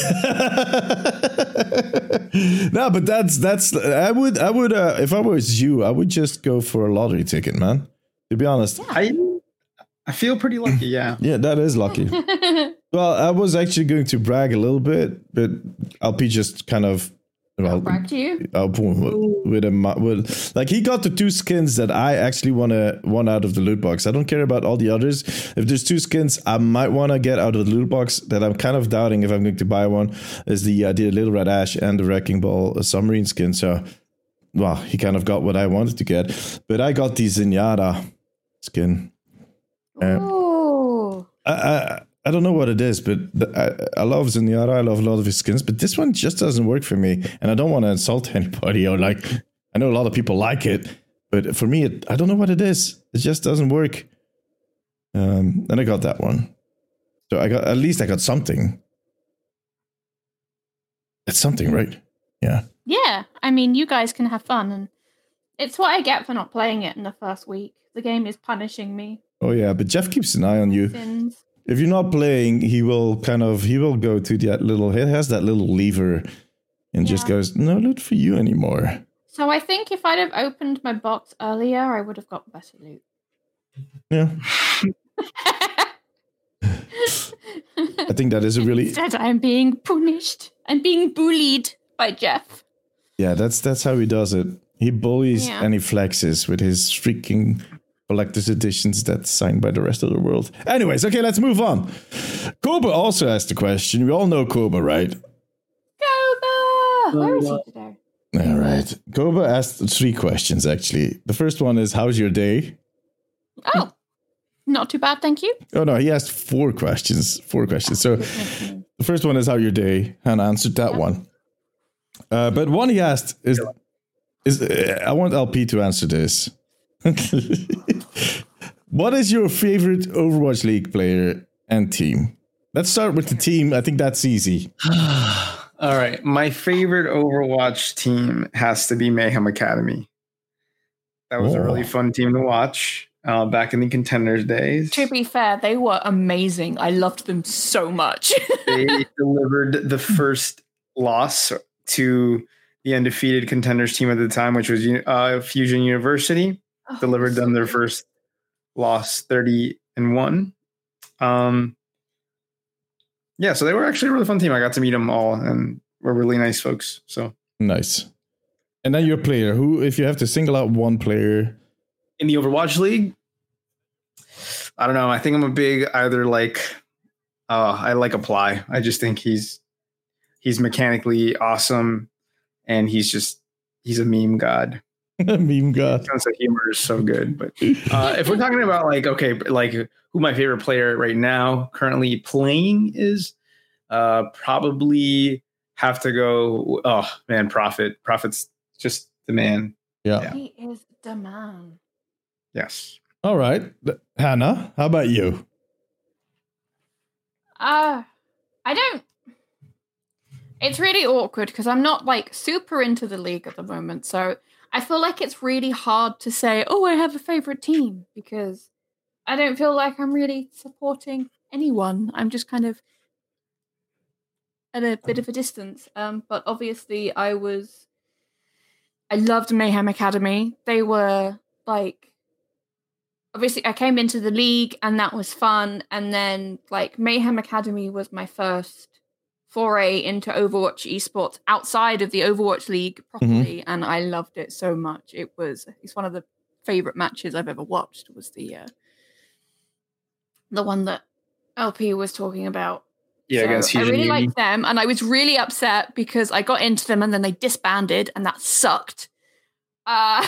but that's that's I would I would uh, if I was you, I would just go for a lottery ticket, man. To be honest. I I feel pretty lucky, yeah. Yeah, that is lucky. Well, I was actually going to brag a little bit, but L P just kind of well, Brag to you. uh, with a with, like he got the two skins that I actually want to want out of the loot box. I don't care about all the others. If there's two skins I might want to get out of the loot box that I'm kind of doubting if I'm going to buy one is the uh, the Little Red Ash and the Wrecking Ball submarine skin. So, well, he kind of got what I wanted to get, but I got the Zenyatta skin. Uh, Oh. I, I I don't know what it is, but I, I love Zenyatta. I love a lot of his skins, but this one just doesn't work for me. And I don't want to insult anybody or like, I know a lot of people like it, but for me, it, I don't know what it is. It just doesn't work. Um, and I got that one. So I got, at least I got something. It's something, right? Yeah. Yeah. I mean, you guys can have fun, and it's what I get for not playing it in the first week. The game is punishing me. Oh yeah, but Jeff keeps an eye on you. Sins. If you're not playing, he will kind of, he will go to that little, he has that little lever and just Yeah. goes, no loot for you anymore. So I think if I'd have opened my box earlier, I would have got better loot. Yeah. I think that is a really, Instead, I'm being punished and being bullied by Jeff. yeah, that's that's how he does it. He bullies Yeah. and he flexes with his freaking collector's editions that's signed by the rest of the world. Anyways, okay, let's move on. Koba also asked a question. We all know Koba, right? Koba! Where is he today? All right. Koba asked three questions, actually. The first one is, how's your day? Oh, not too bad, thank you. Oh, no, he asked four questions. Four questions. So the first one is, how your day? Hannah answered that Yeah. one. Uh, but one he asked is, is uh, I want L P to answer this. What is your favorite Overwatch League player and team? Let's start with the team. I think that's easy. All right. My favorite Overwatch team has to be Mayhem Academy. That was Oh. a really fun team to watch uh, back in the Contenders days. To be fair, they were amazing. I loved them so much. They delivered the first loss to the undefeated Contenders team at the time, which was uh, Fusion University. Oh, Delivered them so their good. first loss, thirty and one. Um, yeah, so they were actually a really fun team. I got to meet them all, and were really nice folks. So Nice. And then your player, who, if you have to single out one player, in the Overwatch League, I don't know. I think I'm a big either like uh, I like Apply. I just think he's he's mechanically awesome, and he's just he's a meme god. meme god. Sense of humor is so good. But uh, if we're talking about like okay, like who my favorite player right now currently playing is, uh, probably have to go. Oh man, Prophet. Prophet's just the man. Yeah. Yeah. He is the man. Yes. All right. Hannah, how about you? Uh, I don't. It's really awkward because I'm not like super into the league at the moment. So I feel like it's really hard to say, oh, I have a favorite team because I don't feel like I'm really supporting anyone. I'm just kind of at a bit of a distance. Um, but obviously, I was. I loved Mayhem Academy. They were like obviously I came into the league and that was fun. And then like Mayhem Academy was my first foray into Overwatch esports outside of the Overwatch League properly. Mm-hmm. And I loved it so much. It was, it's one of the favorite matches I've ever watched was the, uh, the one that L P was talking about. Yeah, so against I really Fusion liked them, and I was really upset because I got into them and then they disbanded, and that sucked. Uh,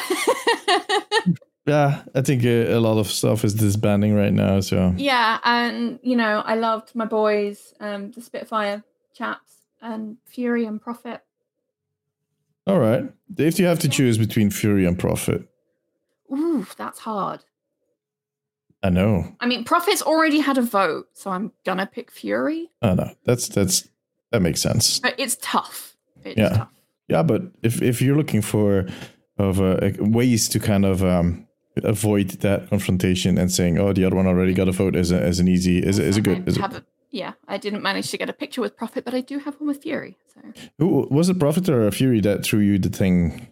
yeah, I think a, a lot of stuff is disbanding right now. So yeah, and you know, I loved my boys, um, the Spitfire chaps, and Fury and Prophet. All right, if you have to choose between Fury and Prophet, ooh, that's hard. I know. I mean, Prophet's already had a vote, so I'm gonna pick Fury. I know. That's that's that makes sense. But it's tough. It's yeah, tough. yeah. But if, if you're looking for of uh, ways to kind of um, avoid that confrontation and saying, "Oh, the other one already got a vote," as a, as an easy is is a good. Is have a, yeah, I didn't manage to get a picture with Prophet, but I do have one with Fury. So who was it? Prophet or Fury that threw you the thing?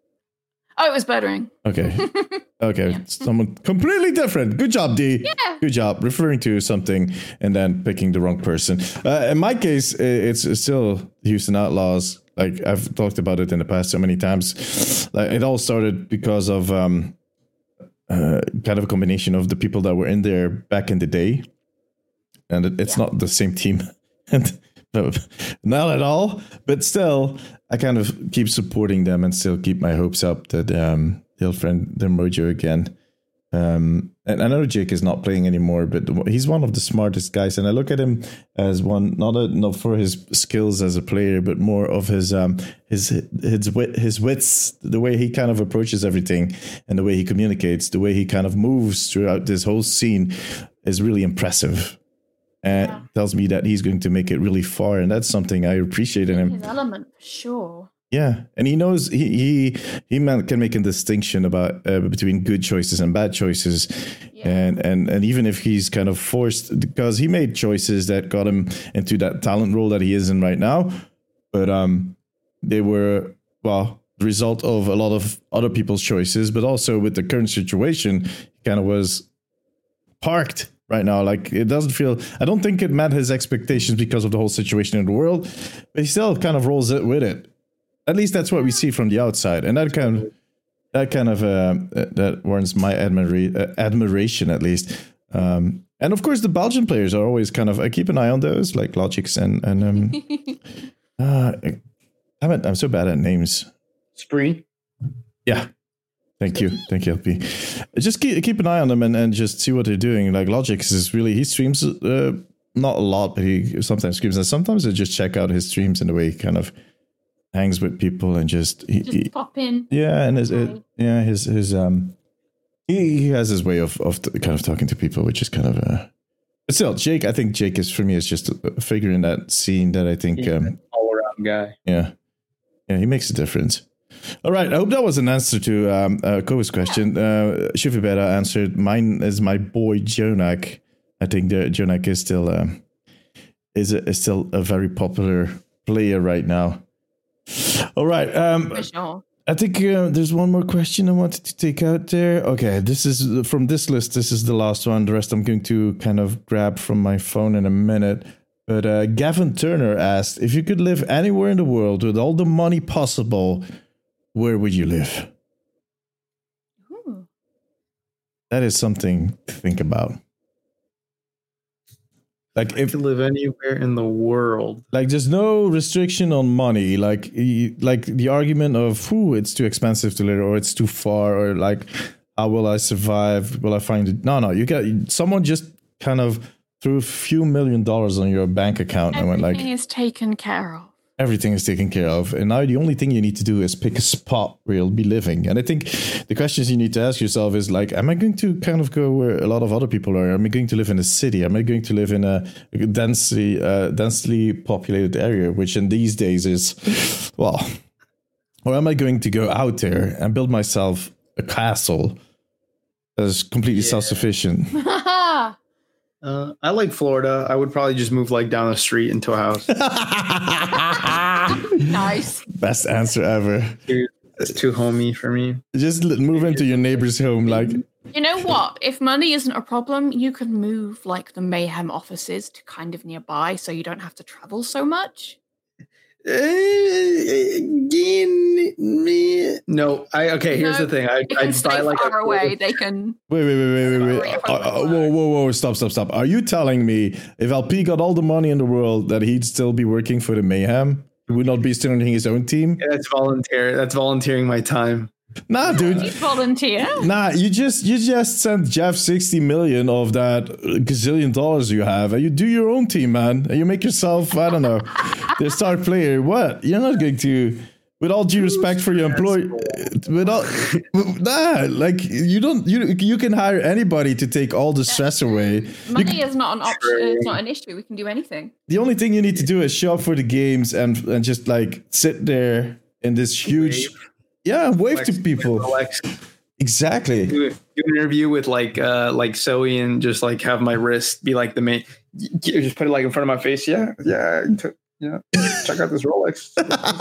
Oh, it was Birdering. Okay. Okay. Yeah. Someone completely different. Good job, D. Yeah. Good job. Referring to something and then picking the wrong person. Uh, in my case, it's still Houston Outlaws. Like I've talked about it in the past so many times. Like it all started because of um, uh, kind of a combination of the people that were in there back in the day. And it, it's yeah. not the same team. and No, not at all. But still, I kind of keep supporting them and still keep my hopes up that um, they'll find their mojo again. Um, and I know Jake is not playing anymore, but he's one of the smartest guys. And I look at him as one, not a, not for his skills as a player, but more of his um, his his wit, his wits, the way he kind of approaches everything and the way he communicates, the way he kind of moves throughout this whole scene is really impressive. And yeah. tells me that he's going to make it really far, and that's something I appreciate in him. His element, for sure. Yeah, and he knows he he he can make a distinction about uh, between good choices and bad choices, yeah. and and and even if he's kind of forced, because he made choices that got him into that talent role that he is in right now, but um, they were well the result of a lot of other people's choices, but also with the current situation, he kind of was parked. Right now, like it doesn't feel, I don't think it met his expectations because of the whole situation in the world, but he still kind of rolls it with it. At least that's what we see from the outside, and that kind of that kind of uh, that warrants my admira- uh, admiration at least. Um, and of course, the Belgian players are always kind of, I keep an eye on those, like Logix and and um, uh, damn it, I'm so bad at names. Spree, yeah. Thank you. Thank you, L P. Just keep, keep an eye on them and, and just see what they're doing. Like Logix is really, he streams uh, not a lot, but he sometimes streams. And sometimes I just check out his streams and the way he kind of hangs with people and just... He, just he, pop in. Yeah, and his, it, yeah, his, his, um, he, he has his way of, of kind of talking to people, which is kind of... Uh, but still, Jake, I think Jake is, for me, is just a figure in that scene that I think... He's um, an all-around guy. Yeah. Yeah, he makes a difference. All right, I hope that was an answer to um, uh, Ko's question. Uh, Shivibera answered, mine is my boy Jonak. I think the Jonak is still um, is, a, is still a very popular player right now. All right, um, For sure. I think uh, there's one more question I wanted to take out there. Okay, this is from this list. This is the last one. The rest I'm going to kind of grab from my phone in a minute. But uh, Gavin Turner asked, if you could live anywhere in the world with all the money possible, where would you live? Ooh. That is something to think about. Like if you live anywhere in the world, like there's no restriction on money. Like like the argument of, "Ooh, it's too expensive to live," or "It's too far," or like, "How will I survive? Will I find it?" No, no. You got someone just kind of threw a few million dollars on your bank account Everything and went like, "Everything is taken care of." Everything is taken care of. And now the only thing you need to do is pick a spot where you'll be living. And I think the questions you need to ask yourself is like, am I going to kind of go where a lot of other people are? Am I going to live in a city? Am I going to live in a densely, uh, densely populated area, which in these days is, well, or am I going to go out there and build myself a castle that's completely yeah. self-sufficient? Uh, I like Florida. I would probably just move like down the street into a house. Nice. Best answer ever. Dude, it's too homey for me. Just move into your neighbor's home. Like You know what? If money isn't a problem, you can move like the Mayhem offices to kind of nearby so you don't have to travel so much. No, I okay. Here's No, the thing. I They can I stay buy like far a away. They can. Wait, wait, wait, wait, wait, wait. Uh, uh, whoa, whoa, whoa! Stop, stop, stop! Are you telling me if L P got all the money in the world that he'd still be working for the Mayhem? He would not be starting his own team? Yeah, that's volunteer. That's volunteering my time. Nah, dude. You volunteer. Nah, you just you just sent Jeff sixty million of that gazillion dollars you have, and you do your own team, man. And you make yourself, I don't know, the star player. What? You're not going to, with all due respect for your employee, with all, nah, like you don't, you you can hire anybody to take all the stress away. Money You, is not an option. It's not an issue. We can do anything. the only thing you need to do is show up for the games and and just like sit there in this huge, Wave. yeah, wave Flex- to people. flex. Exactly. Do, do an interview with like uh like Zoe and just like have my wrist be like the main. Just put it like in front of my face. Yeah, yeah, t- yeah. Check out this Rolex.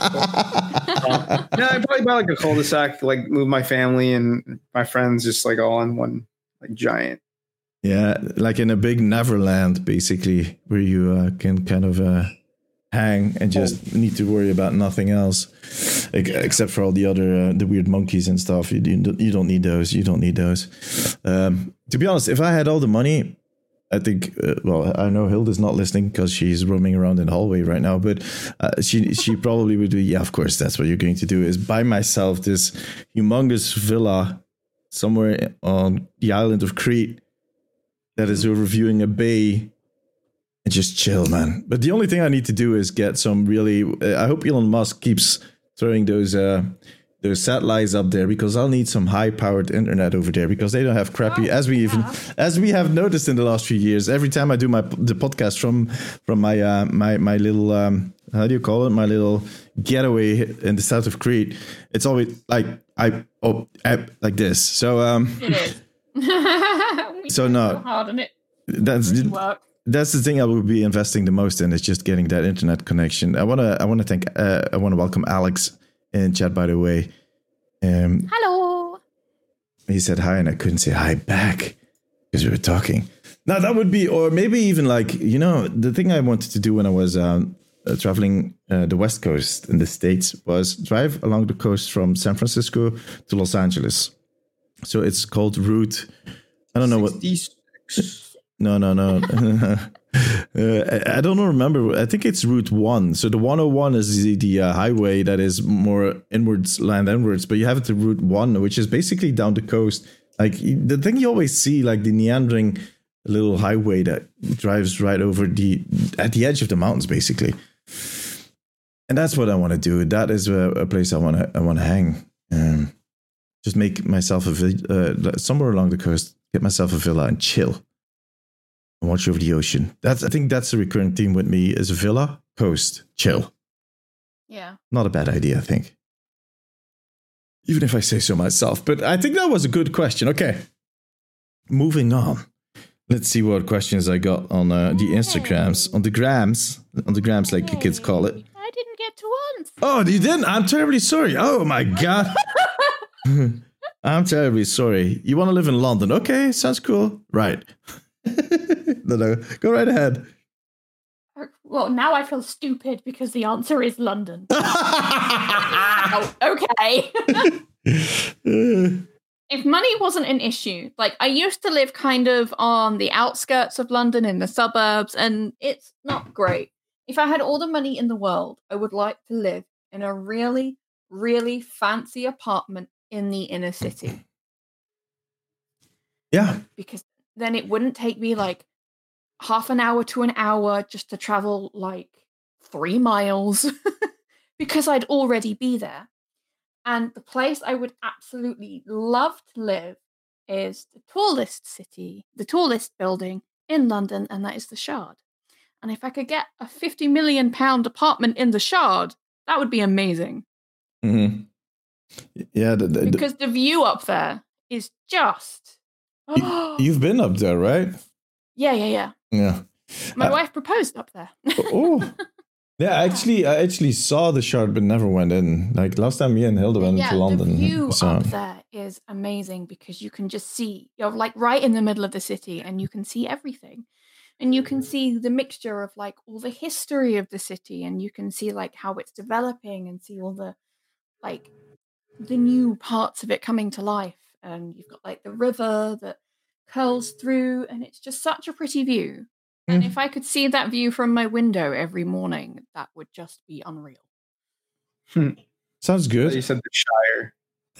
um, yeah, I probably buy like a cul-de-sac, like move my family and my friends just like all in one like giant. Yeah, like in a big Neverland, basically, where you uh, can kind of uh, hang and just need to worry about nothing else, like, except for all the other uh, the weird monkeys and stuff. You, you don't you don't need those. You don't need those. Um, to be honest, if I had all the money, I think. Uh, well, I know Hilda's not listening because she's roaming around in the hallway right now. But uh, she she probably would be. Yeah, of course, that's what you're going to do. Is buy myself this humongous villa somewhere on the island of Crete that is overviewing a bay and just chill, man. But the only thing I need to do is get some really. Uh, I hope Elon Musk keeps throwing those uh, those satellites up there because I'll need some high powered internet over there because they don't have crappy. Oh, as we even yeah. as we have noticed in the last few years, every time I do my the podcast from from my uh, my my little um, how do you call it, my little getaway in the south of Crete, it's always like I oh I, like this. So um, It is. We So work no. hard on it. that's Really work. that's the thing I will be investing the most in is just getting that internet connection. I wanna I wanna thank uh, I wanna welcome Alex in chat, by the way. Um, Hello. he said hi and I couldn't say hi back because we were talking. Now that would be, or maybe even like, you know, the thing I wanted to do when I was um, uh, traveling uh, the West Coast in the States was drive along the coast from San Francisco to Los Angeles. So it's called Route. I don't know what. sixty-six. No, no, no. uh, I, I don't remember. I think it's Route One. So the one oh one is the, the uh, highway that is more inwards, land inwards. But you have the Route One, which is basically down the coast. Like the thing you always see, like the meandering little highway that drives right over the at the edge of the mountains, basically. And that's what I want to do. That is a, a place I want to I want to hang. Um, just make myself a vi- uh, somewhere along the coast. Get myself a villa and chill. And watch over the ocean. That's I think that's a recurring theme with me is a villa, coast, chill. Yeah. Not a bad idea, I think. Even if I say so myself. But I think that was a good question. Okay. Moving on. Let's see what questions I got on uh, the Instagrams. On the grams. On the grams, like the kids call it. I didn't get to answer. Oh, you didn't? I'm terribly sorry. Oh, my God. I'm terribly sorry. You want to live in London? Okay, sounds cool. Right. no, no. Go right ahead. Well, now I feel stupid because the answer is London. Oh, okay. If money wasn't an issue, like I used to live kind of on the outskirts of London in the suburbs, and it's not great. If I had all the money in the world, I would like to live in a really, really fancy apartment in the inner city. Yeah. Because then it wouldn't take me like half an hour to an hour just to travel like three miles because I'd already be there. And the place I would absolutely love to live is the tallest city, the tallest building in London, and that is the Shard. And if I could get a fifty million pound apartment in the Shard, that would be amazing. Mm-hmm. Yeah. The, the, Because the view up there is just... you, you've been up there, right? Yeah, yeah, yeah. Yeah. My Uh, wife proposed up there. Oh, Yeah, actually, I actually saw the shard, but never went in. Like last time, me and Hilda went yeah, to London. the view so- up there is amazing because you can just see, you're like right in the middle of the city and you can see everything. And you can see the mixture of like all the history of the city, and you can see like how it's developing and see all the like the new parts of it coming to life. And you've got like the river that curls through, and it's just such a pretty view. And Mm. if I could see that view from my window every morning, that would just be unreal. Sounds You good. said the Shire.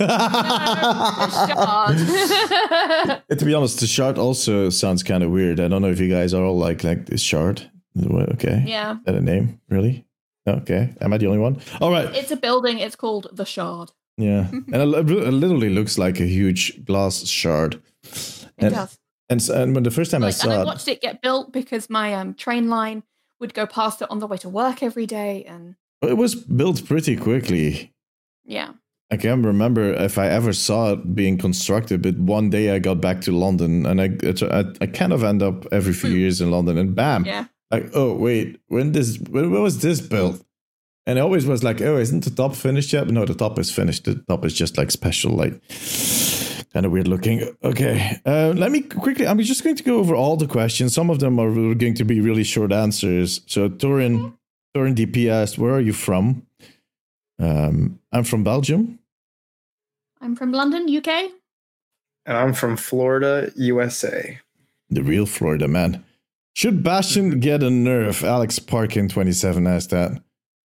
The To be honest, the shard also sounds kind of weird. I don't know if you guys are all like like this shard. Okay. Yeah. Is that a name? Really? Okay. Am I the only one? All right. It's a building. It's called the Shard. Yeah. And it, it literally looks like a huge glass shard. It And, does. and, s- and when the first time I Like, and saw I it, watched it get built because my um, train line would go past it on the way to work every day. And it was built pretty quickly. yeah. I can't remember if I ever saw it being constructed, but one day I got back to London, and I I, I kind of end up every few years in London, and bam, Yeah. like, oh wait, when this when, when was this built? And it always was like, oh, isn't the top finished yet? But no, the top is finished. The top is just like special, like kind of weird looking. Okay, uh, let me quickly. I'm just going to go over all the questions. Some of them are going to be really short answers. So Torin, Torin D P asked, "Where are you from?" Um, I'm from Belgium. I'm from London, U K. And I'm from Florida, U S A. The real Florida man. Should Bastion get a nerf? Alex Parkin twenty-seven asked that.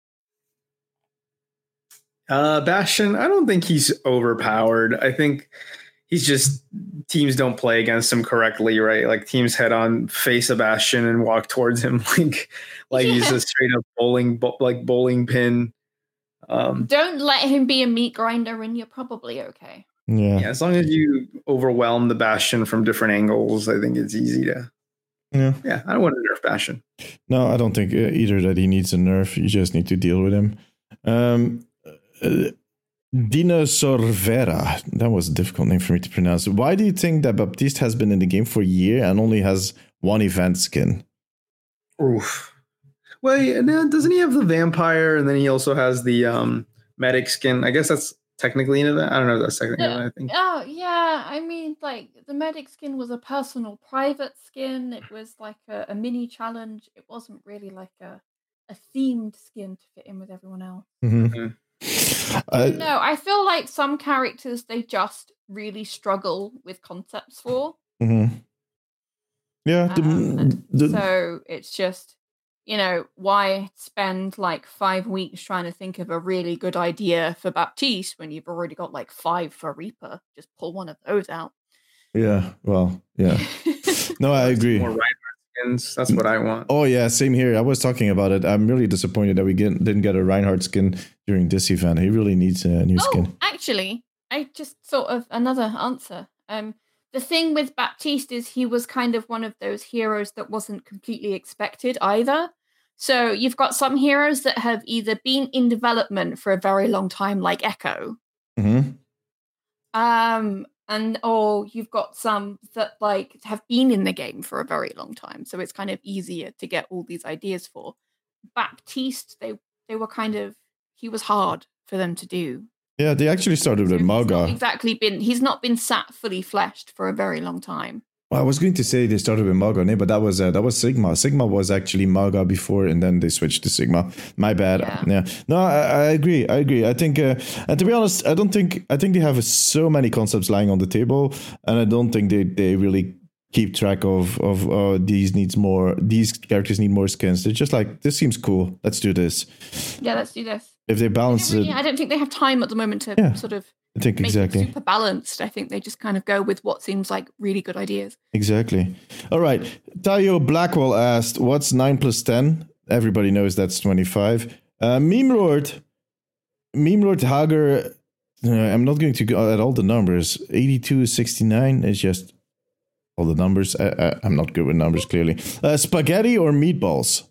Uh, Bastion, I don't think he's overpowered. I think he's just teams don't play against him correctly, right? Like teams head on face a Bastion and walk towards him like like he's Yeah. a straight up bowling bo- like bowling pin. Um, Don't let him be a meat grinder, and you're probably okay. Yeah. yeah, as long as you overwhelm the Bastion from different angles, I think it's easy to. Yeah. Yeah, I don't want to nerf Bastion. No, I don't think uh, either that he needs a nerf. You just need to deal with him. Um, uh, Dino Sorvera. That was a difficult name for me to pronounce. Why do you think that Baptiste has been in the game for a year and only has one event skin? Oof. Well, yeah, no, doesn't he have the vampire, and then he also has the um, medic skin? I guess that's technically an event. I don't know if that's technically an Yeah. event. I think. Oh, yeah. I mean, like, the medic skin was a personal private skin. It was like a, a mini challenge. It wasn't really like a, a themed skin to fit in with everyone else. Mm-hmm. Uh, No, I feel like some characters they just really struggle with concepts for. mm-hmm. Yeah. The, Um, and the, so it's just, you know, why spend like five weeks trying to think of a really good idea for Baptiste when you've already got like five for Reaper? Just pull one of those out. yeah. Well, yeah. No, I agree. More Reinhardt skins. That's what I want. Oh yeah, same here. I was talking about it. I'm really disappointed that we get, didn't get a Reinhardt skin during this event. He really needs a new Oh, skin. actually, I just thought of another answer. Um, the thing with Baptiste is he was kind of one of those heroes that wasn't completely expected either. So you've got some heroes that have either been in development for a very long time, like Echo, Mm-hmm. um, and or you've got some that like have been in the game for a very long time. So it's kind of easier to get all these ideas for. Baptiste, they they were kind of he was hard for them to do. Yeah, they actually started So with he's not Maga. exactly been he's not been sat fully fleshed for a very long time. Well, I was going to say they started with Maga, no, but that was uh, that was Sigma. Sigma was actually Maga before, and then they switched to Sigma. My bad. Yeah. Yeah. No, I, I agree. I agree. I think, uh, and to be honest, I don't think I think they have so many concepts lying on the table, and I don't think they, they really keep track of of uh, these needs more. These characters need more skins. They're just like, this seems cool. Let's do this. Yeah, let's do this. If they I balance don't, really, it, I don't think they have time at the moment to Yeah. sort of I think make exactly. it super balanced. I think they just kind of go with what seems like really good ideas. Exactly. All right. Tayo Blackwell asked, what's nine plus ten? Everybody knows that's twenty-five. Uh, Meme Lord, Meme Lord Hager, uh, I'm not going to go at all the numbers. eighty-two sixty-nine is just all the numbers. I, I, I'm not good with numbers, clearly. Uh, spaghetti or meatballs?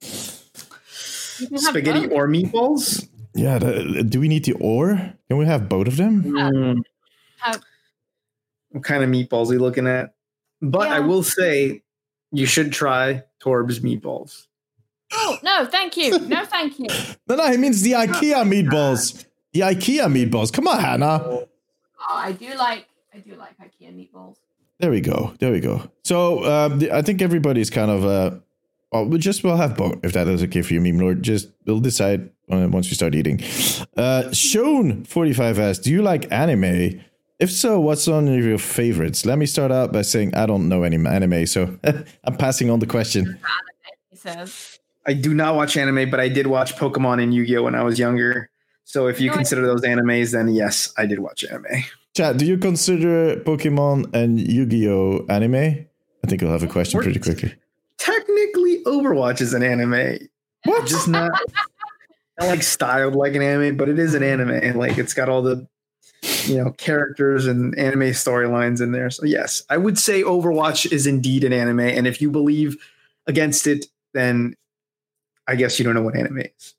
You can have Spaghetti both. or meatballs? Yeah, the, do we need the or? Can we have both of them? Mm, Have- what kind of meatballs are you looking at? But I Yeah. will say you should try Torb's meatballs. Oh, no, thank you. No, thank you. No, no, he means the IKEA meatballs. The IKEA meatballs. Come on, Hannah. Oh, I do like I do like IKEA meatballs. There we go. There we go. So um, the, I think everybody's kind of. Uh, well, we just will have both if that is okay for you, Meme Lord. Just we'll decide uh, once we start eating. Uh, Sean forty-five asks, "Do you like anime? If so, what's one of your favorites?" Let me start out by saying I don't know any anime, so I'm passing on the question. He says, I do not watch anime, but I did watch Pokemon and Yu-Gi-Oh when I was younger. So if you No, I- consider those animes, then yes, I did watch anime. Chat, do you consider Pokemon and Yu-Gi-Oh anime? I think we'll have a question pretty quickly. Technically, Overwatch is an anime. What? Just not, not like styled like an anime, but it is an anime. Like it's got all the, you know, characters and anime storylines in there. So yes, I would say Overwatch is indeed an anime. And if you believe against it, then I guess you don't know what anime is.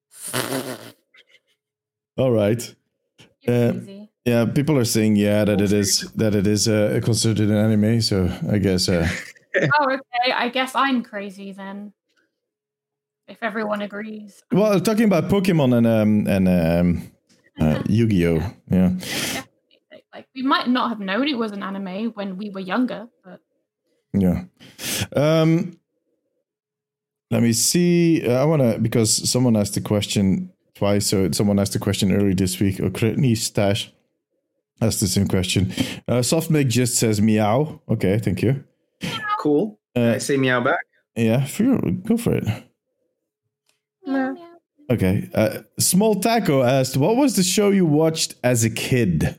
All right. You're Uh, crazy. Yeah, people are saying yeah that it is that it is uh, considered an anime. So I guess. Uh, Oh, okay. I guess I'm crazy then. If everyone agrees. well, talking about Pokemon and um and um uh, Yu-Gi-Oh. Yeah. Definitely. Like we might not have known it was an anime when we were younger, but Yeah. Um, let me see. Uh, I want to, because someone asked the question twice. So someone asked the question earlier this week. Or Critney Stash asked the same question. Uh, Softmake just says meow. Okay, thank you. Cool. Can I Uh, say meow back? yeah, for, go for it. meow, meow. Okay. Uh, Small Taco asked, what was the show you watched as a kid?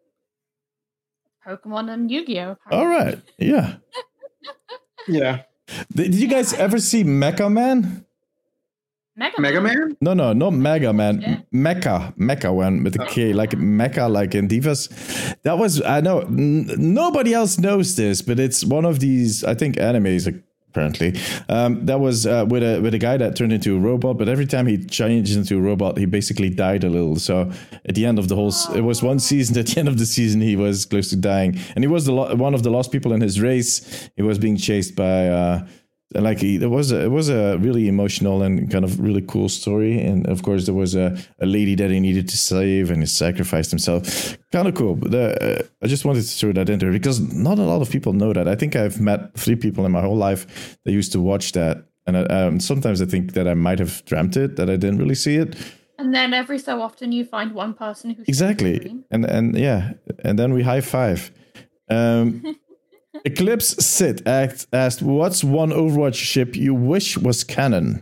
Pokemon and Yu-Gi-Oh. All right. Yeah. Yeah. Did did you guys ever see Mecha Man? Mega, Mega Man? No, no, not Mega Man. Yeah. Mecha, Mecha one with a K, like Mecha, like in Divas. That was, I know, n- nobody else knows this, but it's one of these, I think, animes apparently. Um, that was uh, with a with a guy that turned into a robot, but every time he changed into a robot, he basically died a little. So at the end of the whole, s- it was one season. At the end of the season, he was close to dying, and he was the lo- one of the last people in his race. He was being chased by. Uh, Like he, it was, a, it was a really emotional and kind of really cool story, and of course there was a, a lady that he needed to save, and he sacrificed himself. Kind of cool. But uh, I just wanted to throw that in there because not a lot of people know that. I think I've met three people in my whole life that used to watch that, and I, um, sometimes I think that I might have dreamt it, that I didn't really see it. And then every so often you find one person who Exactly, and and yeah, and then we high five. Um, Eclipse Sid asked, asked, "What's one Overwatch ship you wish was canon?"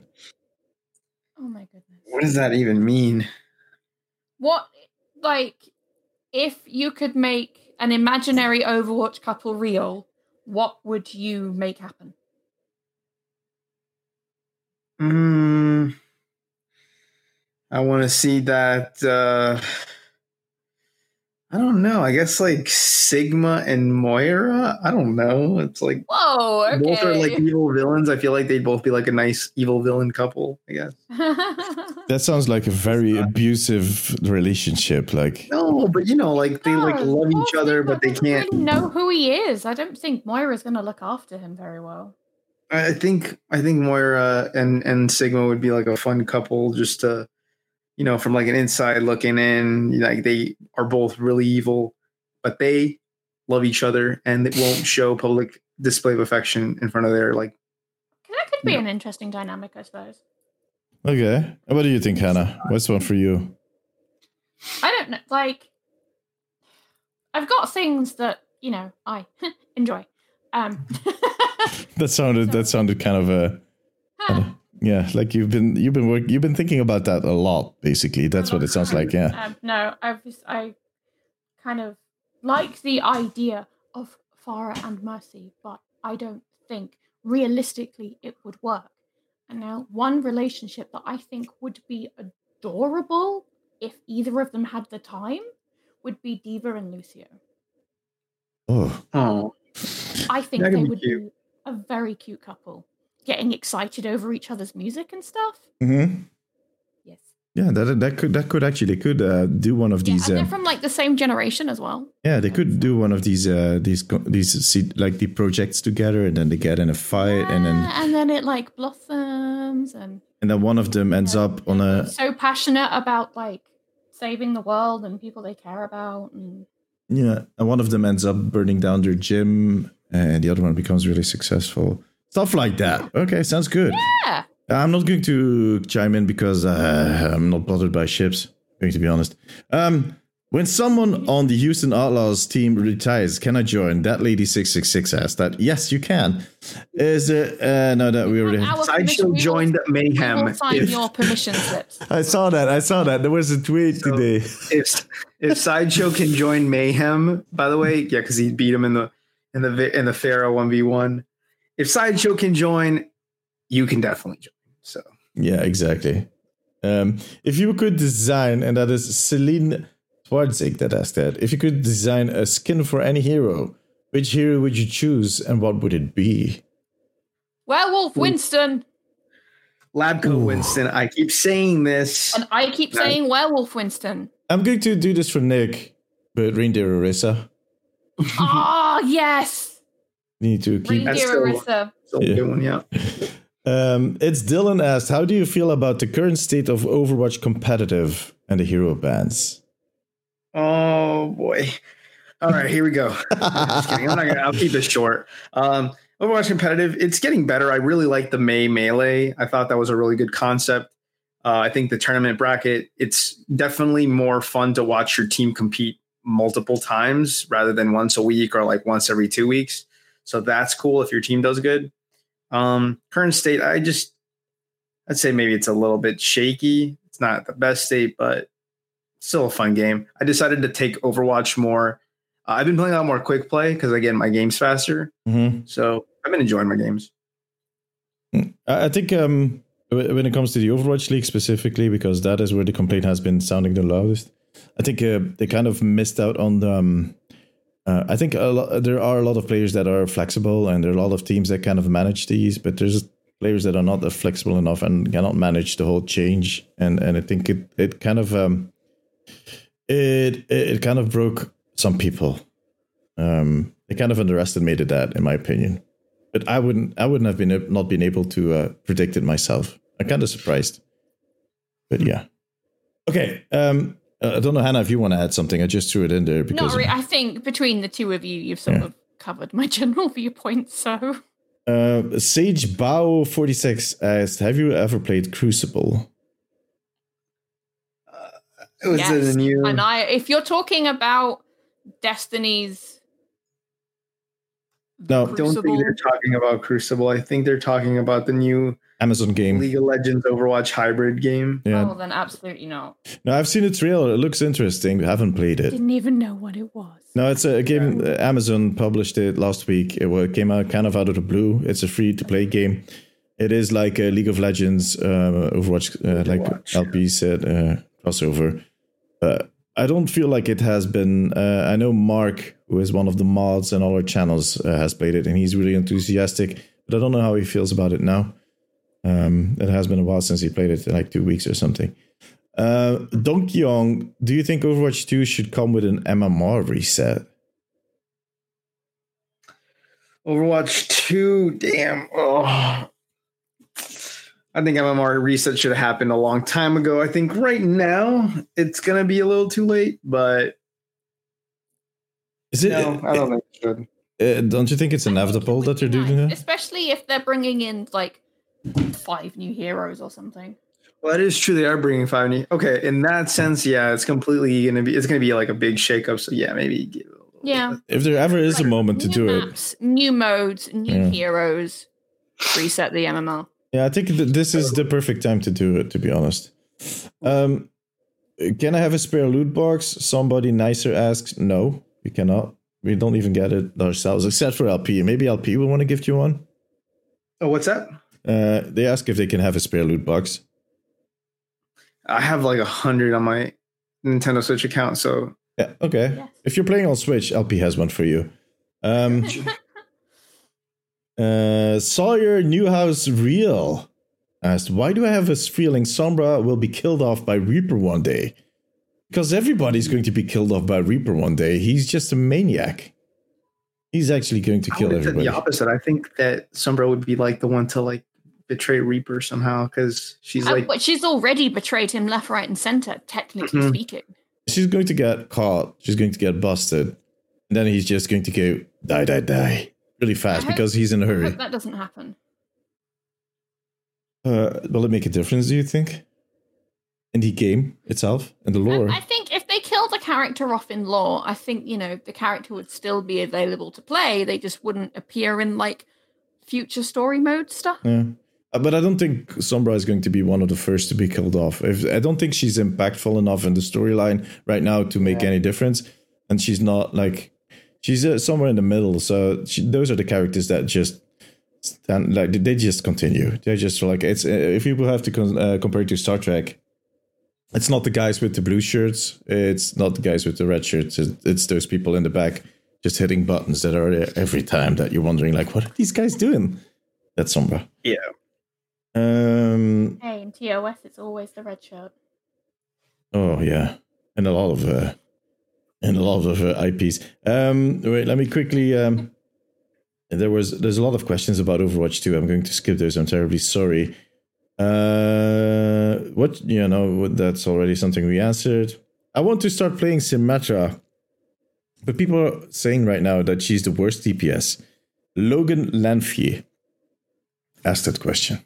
Oh my goodness. What does that even mean? What, like, if you could make an imaginary Overwatch couple real, what would you make happen? Mm, I want to see that. Uh, I don't know. I guess like Sigma and Moira. I don't know. It's like Whoa, okay. both are like evil villains. I feel like they'd both be like a nice evil villain couple, I guess. That sounds like a very abusive relationship. Like, No, but you know, like they like No, love well, each other, Sigma but they doesn't can't. really know who he is. I don't think Moira's going to look after him very well. I I think I think Moira and and Sigma would be like a fun couple, just to, you know, from like an inside looking in. Like they are both really evil, but they love each other and it won't show public display of affection in front of their like. That could be Yeah. an interesting dynamic, I suppose. okay, what do you think, Hannah? What's one for you? I don't know. Like, I've got things that, you know, I enjoy. Um, That sounded that sounded kind of a yeah, like you've been you've been work, you've been thinking about that a lot. Basically, that's what it sounds like. Yeah. Um, no, I've just, I kind of like the idea of Farah and Mercy, but I don't think realistically it would work. And now, one relationship that I think would be adorable if either of them had the time would be Diva and Lucio. Oh, Oh, I think That could they be would cute. be a very cute couple, getting excited over each other's music and stuff. hmm Yes. yeah. That that could that could actually they could uh, do one of Yeah, these. and Uh, they're from like the same generation as well. yeah, they could do one of these uh, these co- these se- like the projects together, and then they get in a fight, and then Yeah, and then it like blossoms. systems, and and then one of them ends yeah, up on a so passionate about like saving the world and people they care about, and yeah, and one of them ends up burning down their gym, and the other one becomes really successful. Stuff like that. Okay, sounds good. yeah. I'm not going to chime in because uh, I'm not bothered by ships, going to be honest. Um, when someone on the Houston Outlaws team retires, can I join? That lady six six six asked that. Yes, you can. Is it? Uh, no, that we already. Our Sideshow permission- joined we will, Mayhem. We will sign If- your permission slips. I saw that. I saw that. There was a tweet So- today. if if Sideshow can join Mayhem, by the way, yeah, because he beat him in the in the vi- in the Pharaoh one v one. If Sideshow can join, you can definitely join. So Yeah, exactly. Um, if you could design, and that is Celine Twardzik that asked that, if you could design a skin for any hero, which hero would you choose and what would it be? Werewolf Winston, Labco Ooh. Winston, I keep saying this. and I keep saying Werewolf Winston. I'm going to do this for Nick, but Reindeer Orisa. Ah, yes, You need to keep. That's Reindeer still- Orisa. It's a Yeah. good one, yeah. Um, it's Dylan asked, how do you feel about the current state of Overwatch competitive and the hero bans? Oh boy. All right, here we go. Just kidding. I'm not gonna, I'll keep this short. Um, Overwatch competitive, it's getting better. I really like the May Melee. I thought that was a really good concept. Uh, I think the tournament bracket, it's definitely more fun to watch your team compete multiple times rather than once a week or like once every two weeks. So that's cool if your team does good. Um, current state, I just, I'd say maybe it's a little bit shaky. It's not the best state, but still a fun game. I decided to take Overwatch more. Uh, I've been playing a lot more quick play because again, my game's faster. Mm-hmm. So I've been enjoying my games. I I think um, w- when it comes to the Overwatch League specifically, because that is where the complaint has been sounding the loudest, I think uh, they kind of missed out on the. Um, uh, I think a lo- there are a lot of players that are flexible, and there are a lot of teams that kind of manage these, but there's players that are not flexible enough and cannot manage the whole change. And and I think it it kind of um, it it kind of broke some people. Um, they kind of underestimated that, in my opinion. But I wouldn't, I wouldn't have been ab- not been able to uh, predict it myself. I'm kind of surprised. But yeah, okay. Um, uh, I don't know, Hannah, if you want to add something. I just threw it in there because Not re- I think between the two of you, you've sort Yeah. of covered my general viewpoint. So uh, Sage Bao forty-six asked, "Have you ever played Crucible?" It was yes, a new. and I, if you're talking about Destiny's, No, I don't think Crucible, they're talking about Crucible. I think they're talking about the new Amazon game. League of Legends Overwatch hybrid game. Yeah. oh, then absolutely not. No, I've seen the trailer. It looks interesting. I haven't played it. Didn't even know what it was. No, it's a game. uh, Amazon published it last week. It wa- came out kind of out of the blue. It's a free-to-play game. It is like a League of Legends, uh, Overwatch, uh, like Overwatch, L P said, uh, crossover. Uh, I don't feel like it has been. Uh, I know Mark, who is one of the mods and all our channels, uh, has played it, and he's really enthusiastic. But I don't know how he feels about it now. Um, it has been a while since he played it, like two weeks or something. Uh, Donkey Kong, do you think Overwatch two should come with an M M R reset? Overwatch two, damn. Oh. I think M M R reset should have happened a long time ago. I think right now it's going to be a little too late, but Is it? no, I don't think it should. Uh, don't you think it's I think it inevitable would that they're be doing nice, that? especially if they're bringing in like five new heroes or something. Well, that is true. They are bringing five new. Okay, in that sense, yeah, it's completely going to be, it's going to be like a big shakeup. So yeah, maybe give it a little Yeah. bit. If there ever is a Like, moment to new do it, maps, new modes, new Yeah. heroes, reset the M M R. yeah, I think th- this is the perfect time to do it. To be honest, um, can I have a spare loot box? Somebody nicer asks. No, we cannot. We don't even get it ourselves, except for L P. Maybe L P will want to gift you one. Oh, what's that? Uh, they ask if they can have a spare loot box. I have like a hundred on my Nintendo Switch account, so Yeah, okay. Yes. If you're playing on Switch, L P has one for you. Um, uh, Sawyer Newhouse Real asked, why do I have a feeling Sombra will be killed off by Reaper one day? Because everybody's going to be killed off by Reaper one day. He's just a maniac. He's actually going to I kill would have said everybody. the opposite. I think that Sombra would be like the one to like betray Reaper somehow because she's Uh, like, but she's already betrayed him left, right, and center, technically Mhm. speaking. She's going to get caught. She's going to get busted. And then he's just going to go die, die, die really fast I hope- because he's in a I hurry. hope that doesn't happen. Uh, will it make a difference, do you think? In the game itself and the lore? I, I think if they killed a character off in lore, I think, you know, the character would still be available to play. They just wouldn't appear in, like, future story mode stuff. Yeah. Uh, But I don't think Sombra is going to be one of the first to be killed off. If, I don't think she's impactful enough in the storyline right now to make Yeah. any difference. And she's not like, she's uh, somewhere in the middle. So she, those are the characters that just stand, like, they just continue. They're just like, it's, uh, if people have to con- uh, compare it to Star Trek, it's not the guys with the blue shirts. It's not the guys with the red shirts. It's, it's those people in the back just hitting buttons that are there every time that you're wondering, like, what are these guys doing? That's Sombra. yeah. Um. Hey, in T O S, it's always the red shirt. Oh yeah, and a lot of uh, and a lot of uh, I Ps. Um. Wait, let me quickly. Um. There was there's a lot of questions about Overwatch two. I'm going to skip those. I'm terribly sorry. Uh. What you know? What, that's already something we answered. I want to start playing Symmetra, but people are saying right now that she's the worst D P S. Logan Lanfier asked that question.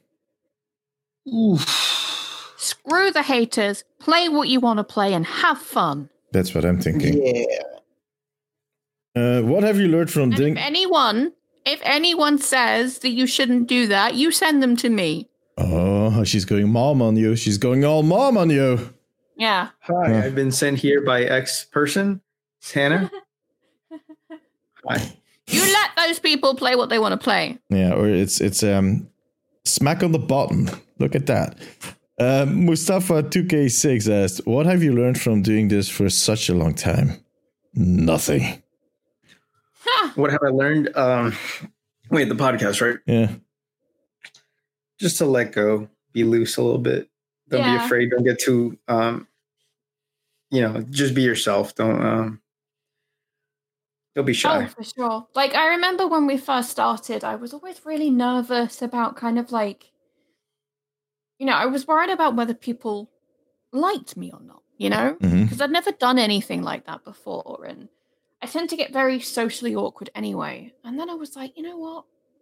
Oof. Screw the haters. Play what you want to play and have fun. That's what I'm thinking. Yeah. Uh, what have you learned from And doing? if anyone, if anyone says that you shouldn't do that, you send them to me. Oh, she's going mom on you. She's going all mom on you. Yeah. Hi, Yeah. I've been sent here by X person. It's Hannah. Hi. You let those people play what they want to play. Yeah, or it's it's um smack on the bottom. Look at that. Um, Mustafa two K six asked, "What have you learned from doing this for such a long time?" Nothing. Ha! What have I learned? Um, wait, the podcast, right? Yeah, Just to let go, be loose a little bit. Don't Yeah. be afraid. Don't get too, um, you know, just be yourself. Don't, um, don't be shy. Oh, for sure. Like, I remember when we first started, I was always really nervous about kind of like, you know, I was worried about whether people liked me or not, you know? hmm Because I'd never done anything like that before. And I tend to get very socially awkward anyway. And then I was like, you know what?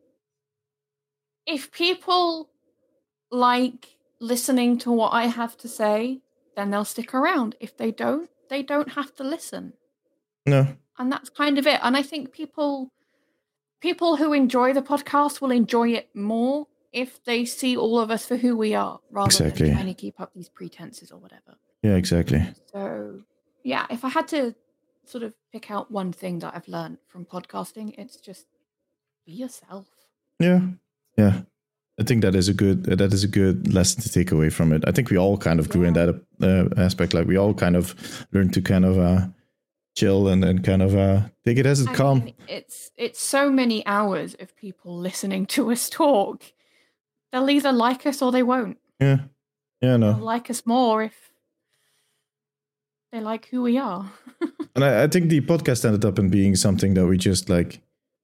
If people like listening to what I have to say, then they'll stick around. If they don't, they don't have to listen. no, And that's kind of it. And I think people people who enjoy the podcast will enjoy it more if they see all of us for who we are, rather Exactly. than trying to keep up these pretenses or whatever. yeah, exactly. So yeah, if I had to sort of pick out one thing that I've learned from podcasting, it's just be yourself. Yeah, yeah. I think that is a good that is a good lesson to take away from it. I think we all kind of grew in that uh, aspect. Like we all kind of learned to kind of uh, chill and, and kind of uh, take it as it I comes. mean, it's it's so many hours of people listening to us talk. They'll either like us or they won't. Yeah, yeah, They'll no. like us more if they like who we are. And I, I think the podcast ended up in being something that we just like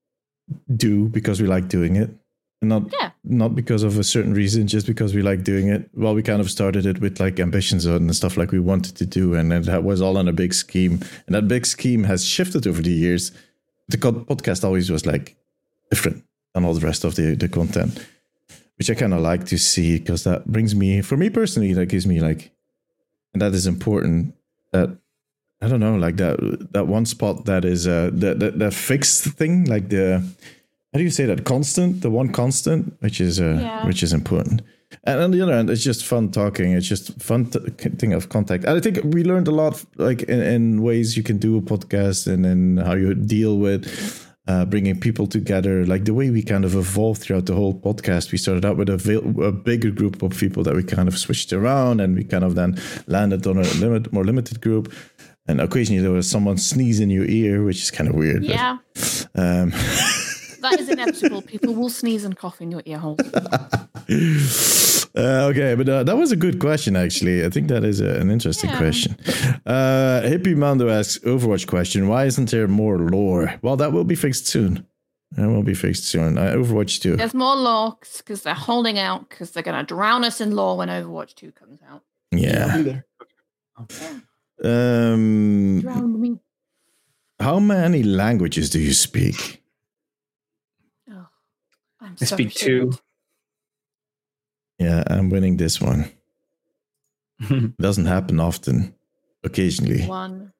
do because we like doing it, and not Yeah. not because of a certain reason, just because we like doing it. Well, we kind of started it with like ambitions and stuff like we wanted to do, and it was all on a big scheme. And that big scheme has shifted over the years. The co- podcast always was like different than all the rest of the the content, which I kind of like to see because that brings me, for me personally, that gives me like, and that is important. That I don't know, like that that one spot that is uh that that, that fixed thing, like the how do you say that constant, the one constant, which is uh Yeah. which is important. And on the other hand, it's just fun talking. It's just fun t- thing of contact. And I think we learned a lot, like in, in ways you can do a podcast and in how you deal with uh, bringing people together. Like the way we kind of evolved throughout the whole podcast. We started out with a, veil- a bigger group of people that we kind of switched around, and we kind of then landed on a limit, more limited group. And occasionally there was someone sneeze in your ear, which is kind of weird. Yeah, But, um, that is inevitable. People will sneeze and cough in your ear holes. Uh, okay, but uh, that was a good question, actually. I think that is a, an interesting Yeah. question. Uh, Hippie Mando asks, Overwatch question, why isn't there more lore? Well, that will be fixed soon. It will be fixed soon. Uh, Overwatch two. There's more law because they're holding out because they're going to drown us in law when Overwatch two comes out. Yeah. Um, Drown me. how many languages do you speak? Oh, I'm I so speak ashamed. two. Yeah, I'm winning this one. It doesn't happen often. Occasionally. One.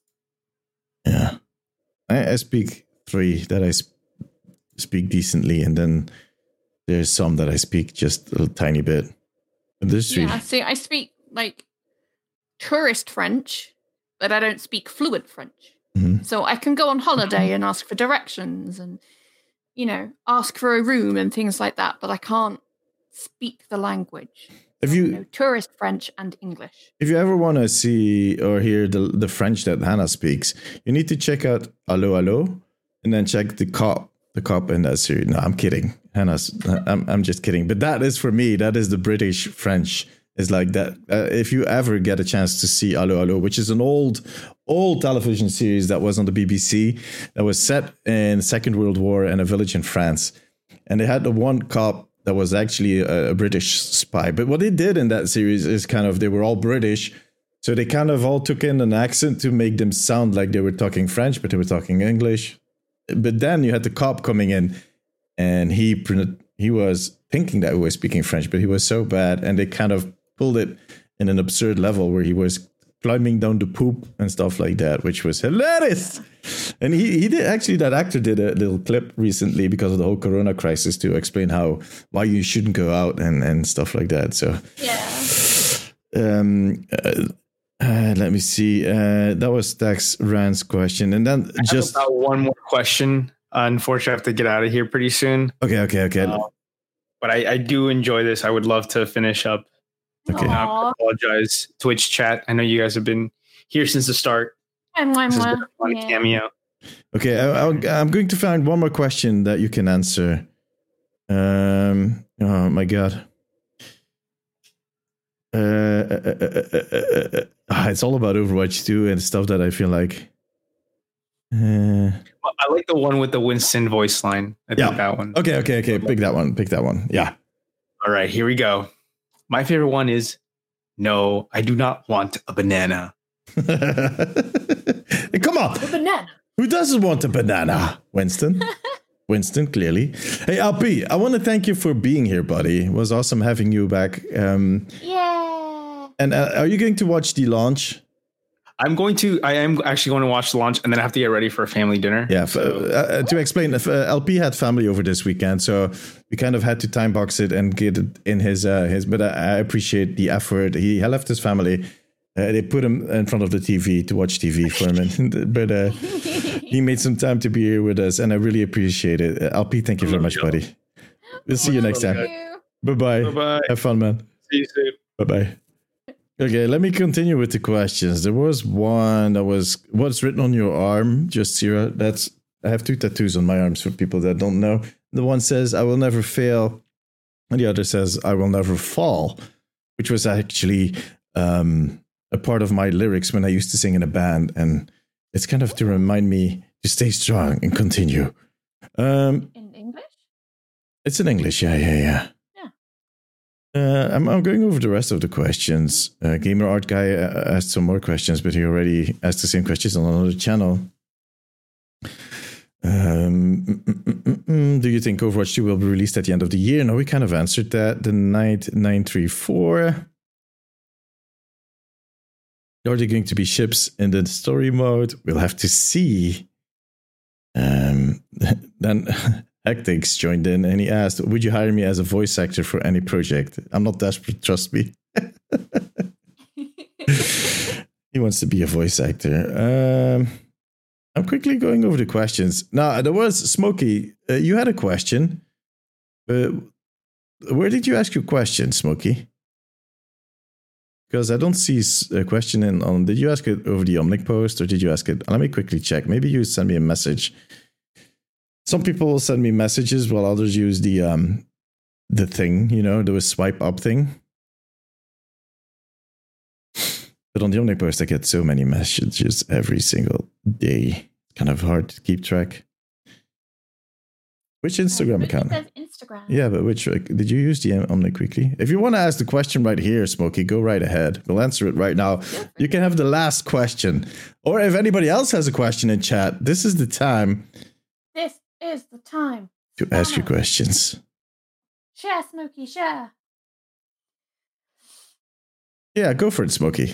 Yeah. I, I speak three that I sp- speak decently, and then there's some that I speak just a tiny bit. But there's three. Yeah, see, I speak like tourist French, but I don't speak fluent French. Mhm. So I can go on holiday and ask for directions and, you know, ask for a room and things like that, but I can't speak the language. If So, you know, tourist French and English. if you ever want to see or hear the the French that Hannah speaks, you need to check out Allo Allo, and then check the cop the cop in that series. No, I'm kidding. Hannah's. I'm I'm just kidding. But that is for me. That is the British French. Is like that. Uh, if you ever get a chance to see Allo Allo, which is an old old television series that was on the B B C, that was set in Second World War in a village in France, and they had the one cop that was actually a, a British spy. But what they did in that series is kind of, they were all British. So they kind of all took in an accent to make them sound like they were talking French, but they were talking English. But then you had the cop coming in, and he he was thinking that he was speaking French, but he was so bad. And they kind of pulled it in an absurd level where he was climbing down the poop and stuff like that, which was hilarious. And he, he did actually, that actor did a little clip recently because of the whole Corona crisis to explain how, why you shouldn't go out and, and stuff like that. So, Yeah. um, uh, uh, let me see. Uh, that was Dax Rand's question. And then I just, have about one more question. Uh, unfortunately, I have to get out of here pretty soon. okay, okay, okay. Uh, but I, I do enjoy this. I would love to finish up. Okay. I Aw. apologize, Twitch chat. I know you guys have been here since the start. Mwah, mwah, This has been mwah. a fun Yeah. cameo. Okay, I, I'll, I'm going to find one more question that you can answer. Um, oh my god, uh, uh, uh, uh, uh, uh, uh, it's all about Overwatch two and stuff that I feel like. Uh, I like the one with the Winston voice line. I think Yeah. that one. okay, okay, okay. Pick that one. Pick that one. Yeah. All right, here we go. My favorite one is, no, I do not want a banana. Hey, come on. The banana. Who doesn't want a banana? Winston. Winston, clearly. Hey, L P, I want to thank you for being here, buddy. It was awesome having you back. Um, Yeah. and uh, are you going to watch the launch? I'm going to, I am actually going to watch the launch, and then I have to get ready for a family dinner. Yeah, f- uh, to explain, if, uh, L P had family over this weekend, so we kind of had to time box it and get it in his uh, his. But I, I appreciate the effort. He, he left his family. Uh, they put him in front of the T V to watch T V for him, and, but uh, he made some time to be here with us, and I really appreciate it. Uh, L P, thank you very much, buddy. We'll see you next time. Thank you. Bye bye. Bye-bye. Have fun, man. See you soon. Bye bye. Okay, let me continue with the questions. There was one that was, what's written on your arm, just Sierra. That's, I have two tattoos on my arms for people that don't know. The one says, I will never fail. And the other says, I will never fall, which was actually um, a part of my lyrics when I used to sing in a band. And it's kind of to remind me to stay strong and continue. Um, In English? it's in English. Yeah, yeah, yeah. Uh, I'm, I'm going over the rest of the questions. Uh, Gamer Art Guy uh, asked some more questions, but he already asked the same questions on another channel. Um, mm, mm, mm, mm, do you think Overwatch two will be released at the end of the year? No, we kind of answered that. The Knight nine three four. Are there going to be ships in the story mode? We'll have to see. Um, then Hectix joined in and he asked, would you hire me as a voice actor for any project? I'm not desperate, trust me. He wants to be a voice actor. Um, I'm quickly going over the questions. Now, there was Smokey. Uh, you had a question. Uh, where did you ask your question, Smokey? Because I don't see a question in on. Did you ask it over the Omnic post or did you ask it? Let me quickly check. Maybe you send me a message. Some people will send me messages while others use the um the thing, you know, the swipe up thing. But on the Omnic post, I get so many messages every single day. It's kind of hard to keep track. Which Instagram Wiki account? says Instagram. Yeah, but which like, did you use the Omnic quickly? If you want to ask the question right here, Smokey, go right ahead. We'll answer it right now. You can have the last question, or if anybody else has a question in chat, this is the time. This is the time to ask your questions. Share, Smokey, share. Yeah, go for it, Smokey.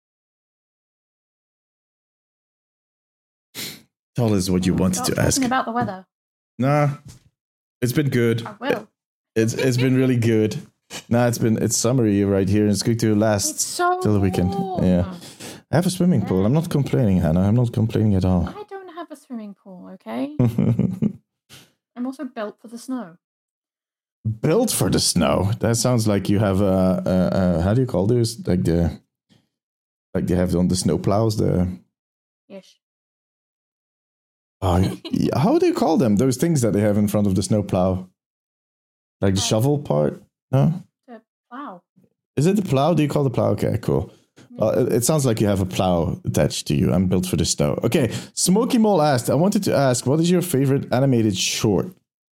Tell us what you Oh, wanted stop to ask. talking about the weather. Nah, it's been good. I will. It's it's been really good. Nah, it's been it's summery right here, and it's going to last It's so till the weekend. warm. Yeah, I have a swimming pool. I'm not complaining, Hannah. I'm not complaining at all. I don't have a swimming pool, okay? I'm also built for the snow. Built for the snow. That sounds like you have a, a, a how do you call those? Like the like they have on the snow plows. The Ish. oh, yeah, how do you call them? Those things that they have in front of the snow plow, like the Uh, shovel part. No, The plow. is it the plow? Do you call the plow? Okay, cool. Well, it, it sounds like you have a plow attached to you. I'm built for the snow. Okay, Smokey Mole asked. I wanted to ask, what is your favorite animated short?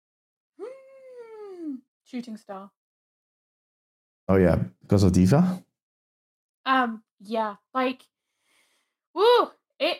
Hmm. Shooting star. Oh yeah, because of Diva. Um, yeah, like, woo, it,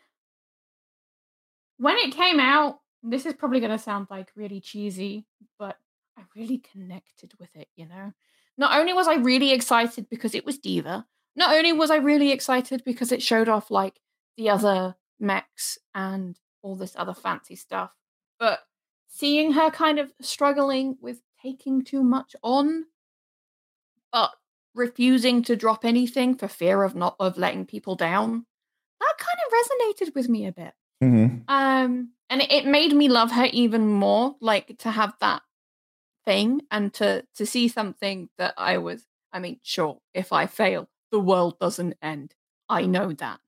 when it came out, this is probably going to sound like really cheesy, but I really connected with it, you know? Not only was I really excited because it was Diva, not only was I really excited because it showed off like the other mechs and all this other fancy stuff, but seeing her kind of struggling with taking too much on, but refusing to drop anything for fear of not of letting people down, that kind of resonated with me a bit. Mm-hmm. Um, and it, it made me love her even more. Like to have that thing and to to see something that I was. I mean, sure, if I fail, the world doesn't end. I know that.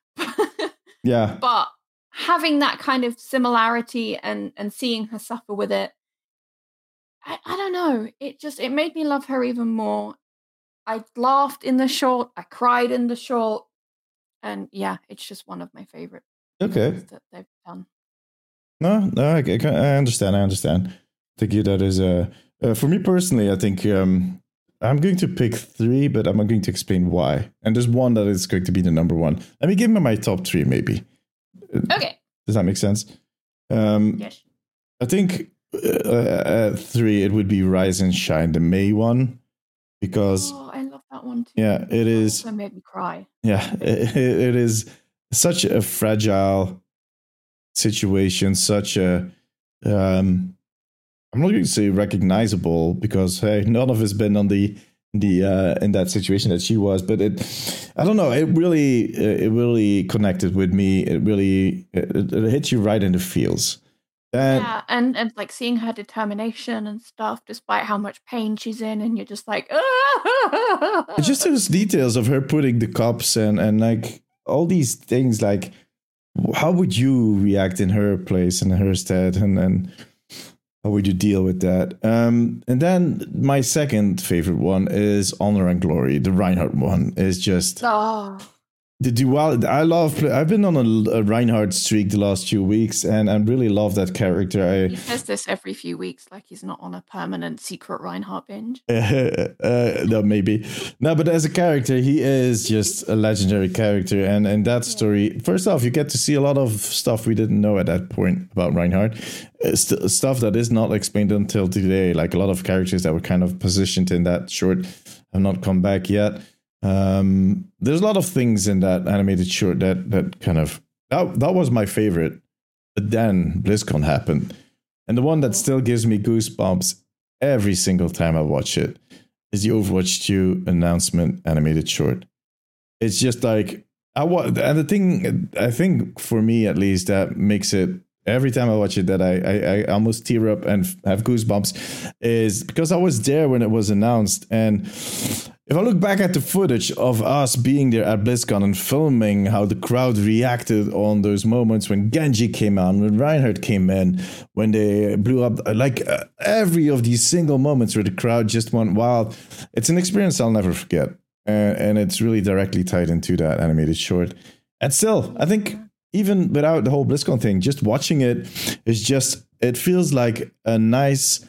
Yeah, But having that kind of similarity and and seeing her suffer with it, I, I don't know. It just it made me love her even more. I laughed in the short. I cried in the short, and yeah, it's just one of my favorite okay. movies that they've done. No, no, I, I, I understand. I understand. I think you that is a uh, for me personally. I think um, I'm going to pick three, but I'm going to explain why. And there's one that is going to be the number one. Let me give me my top three, maybe. Okay. Does that make sense? Um, Yes. I think uh, uh, three, it would be Rise and Shine, the May one, because Oh, I love that one too. yeah, it is. That made me cry. Yeah, it, it is such a fragile situation, such a um I'm not going to say recognizable because hey, none of us been on the the uh in that situation that she was, but it I don't know, it really it really connected with me. It really it, it hit you right in the feels. And Yeah, and and like seeing her determination and stuff, despite how much pain she's in, and you're just like, ah! it's just those details of her putting the cups and and like all these things, like how would you react in her place and her stead, and and how would you deal with that? Um, and then my second favorite one is Honor and Glory. The Reinhardt one is just Oh, the duality. I love. I've been on a, a Reinhardt streak the last few weeks, and I really love that character. I he says this every few weeks, like he's not on a permanent secret Reinhardt binge. uh, no, maybe no, but as a character, he is just a legendary character, and and that story. First off, you get to see a lot of stuff we didn't know at that point about Reinhardt, uh, st- stuff that is not explained until today. Like a lot of characters that were kind of positioned in that short have not come back yet. Um, there's a lot of things in that animated short that that kind of that that was my favorite, but then BlizzCon happened, and the one that still gives me goosebumps every single time I watch it is the Overwatch two announcement animated short. It's just like I wa- and the thing I think for me at least that makes it every time I watch it that I, I, I almost tear up and have goosebumps is because I was there when it was announced. And if I look back at the footage of us being there at BlizzCon and filming how the crowd reacted on those moments when Genji came on, when Reinhardt came in, when they blew up, like uh, every of these single moments where the crowd just went wild, it's an experience I'll never forget. Uh, and it's really directly tied into that animated short. And still, I think even without the whole BlizzCon thing, just watching it is just, it feels like a nice,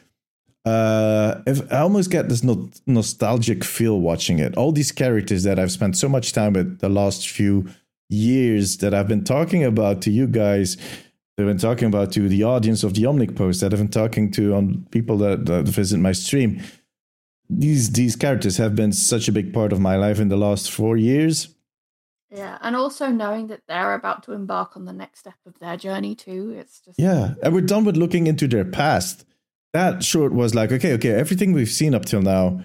uh, if I almost get this no- nostalgic feel watching it. All these characters that I've spent so much time with the last few years that I've been talking about to you guys, that I've been talking about to the audience of the Omnic Post, that I've been talking to on people that, that visit my stream. These these characters have been such a big part of my life in the last four years. Yeah, and also knowing that they're about to embark on the next step of their journey too. It's just yeah, and we're done with looking into their past. That short was like, okay, okay, everything we've seen up till now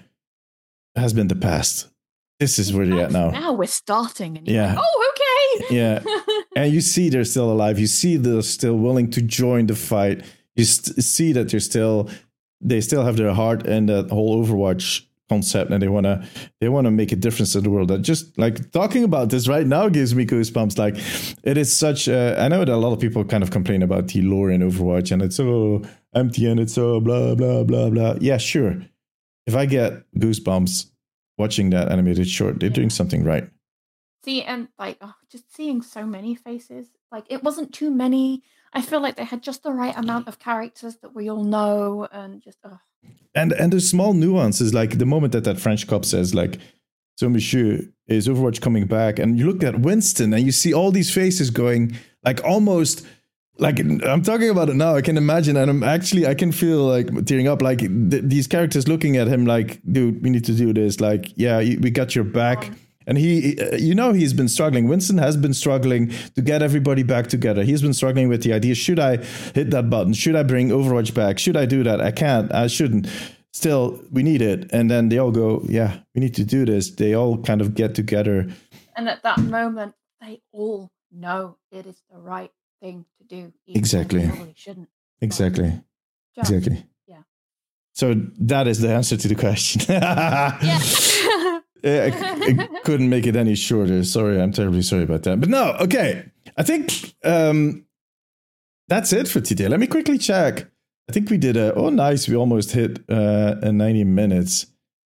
has been the past. This is where they're at now. Now we're starting. And you're Yeah. like, oh, okay. Yeah, and you see they're still alive. You see they're still willing to join the fight. You st- see that they're still, they still have their heart in that whole Overwatch concept, and they want to they want to make a difference in the world. That just like talking about this right now gives me goosebumps. Like it is such a, I know that a lot of people kind of complain about the lore in Overwatch and it's so empty and it's so blah blah blah blah. Yeah, sure. If I get goosebumps watching that animated short, they're Yeah. doing something right. See, and like oh, just seeing so many faces, like it wasn't too many. I feel like they had just the right amount of characters that we all know, and just oh. And and the small nuances, like the moment that that French cop says, like, "So, Monsieur, is Overwatch coming back?" And you look at Winston, and you see all these faces going, like almost, like I'm talking about it now. I can imagine, and I'm actually, I can feel like tearing up. Like th- these characters looking at him, like, "Dude, we need to do this." Like, yeah, we got your back. And he, you know, he's been struggling. Winston has been struggling to get everybody back together. He's been struggling with the idea, should I hit that button? Should I bring Overwatch back? Should I do that? I can't. I shouldn't. Still, we need it. And then they all go, yeah, we need to do this. They all kind of get together. And at that moment, they all know it is the right thing to do. even Exactly. though they probably shouldn't. Exactly. Just- Exactly. yeah. So that is the answer to the question. Yeah. I, I couldn't make it any shorter. Sorry, I'm terribly sorry about that. But no, okay. I think um, that's it for today. Let me quickly check. I think we did a, oh, nice. We almost hit uh, a ninety minutes.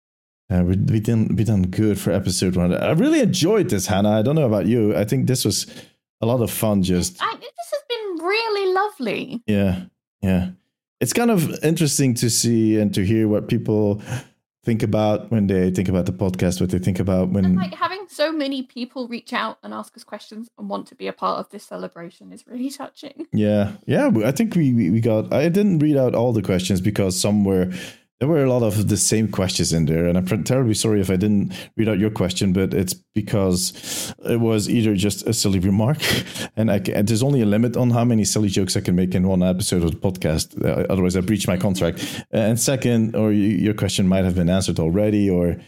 Uh, we we done we done good for episode one. I really enjoyed this, Hannah. I don't know about you. I think this was a lot of fun. Just I, this has been really lovely. yeah, yeah. It's kind of interesting to see and to hear what people think about when they think about the podcast, what they think about when... And like having so many people reach out and ask us questions and want to be a part of this celebration is really touching. Yeah, yeah. I think we, we we got... I didn't read out all the questions because some were... There were a lot of the same questions in there, and I'm terribly sorry if I didn't read out your question, but it's because it was either just a silly remark, and, I, and there's only a limit on how many silly jokes I can make in one episode of the podcast. Uh, otherwise, I breach my contract. And second, or you, your question might have been answered already, or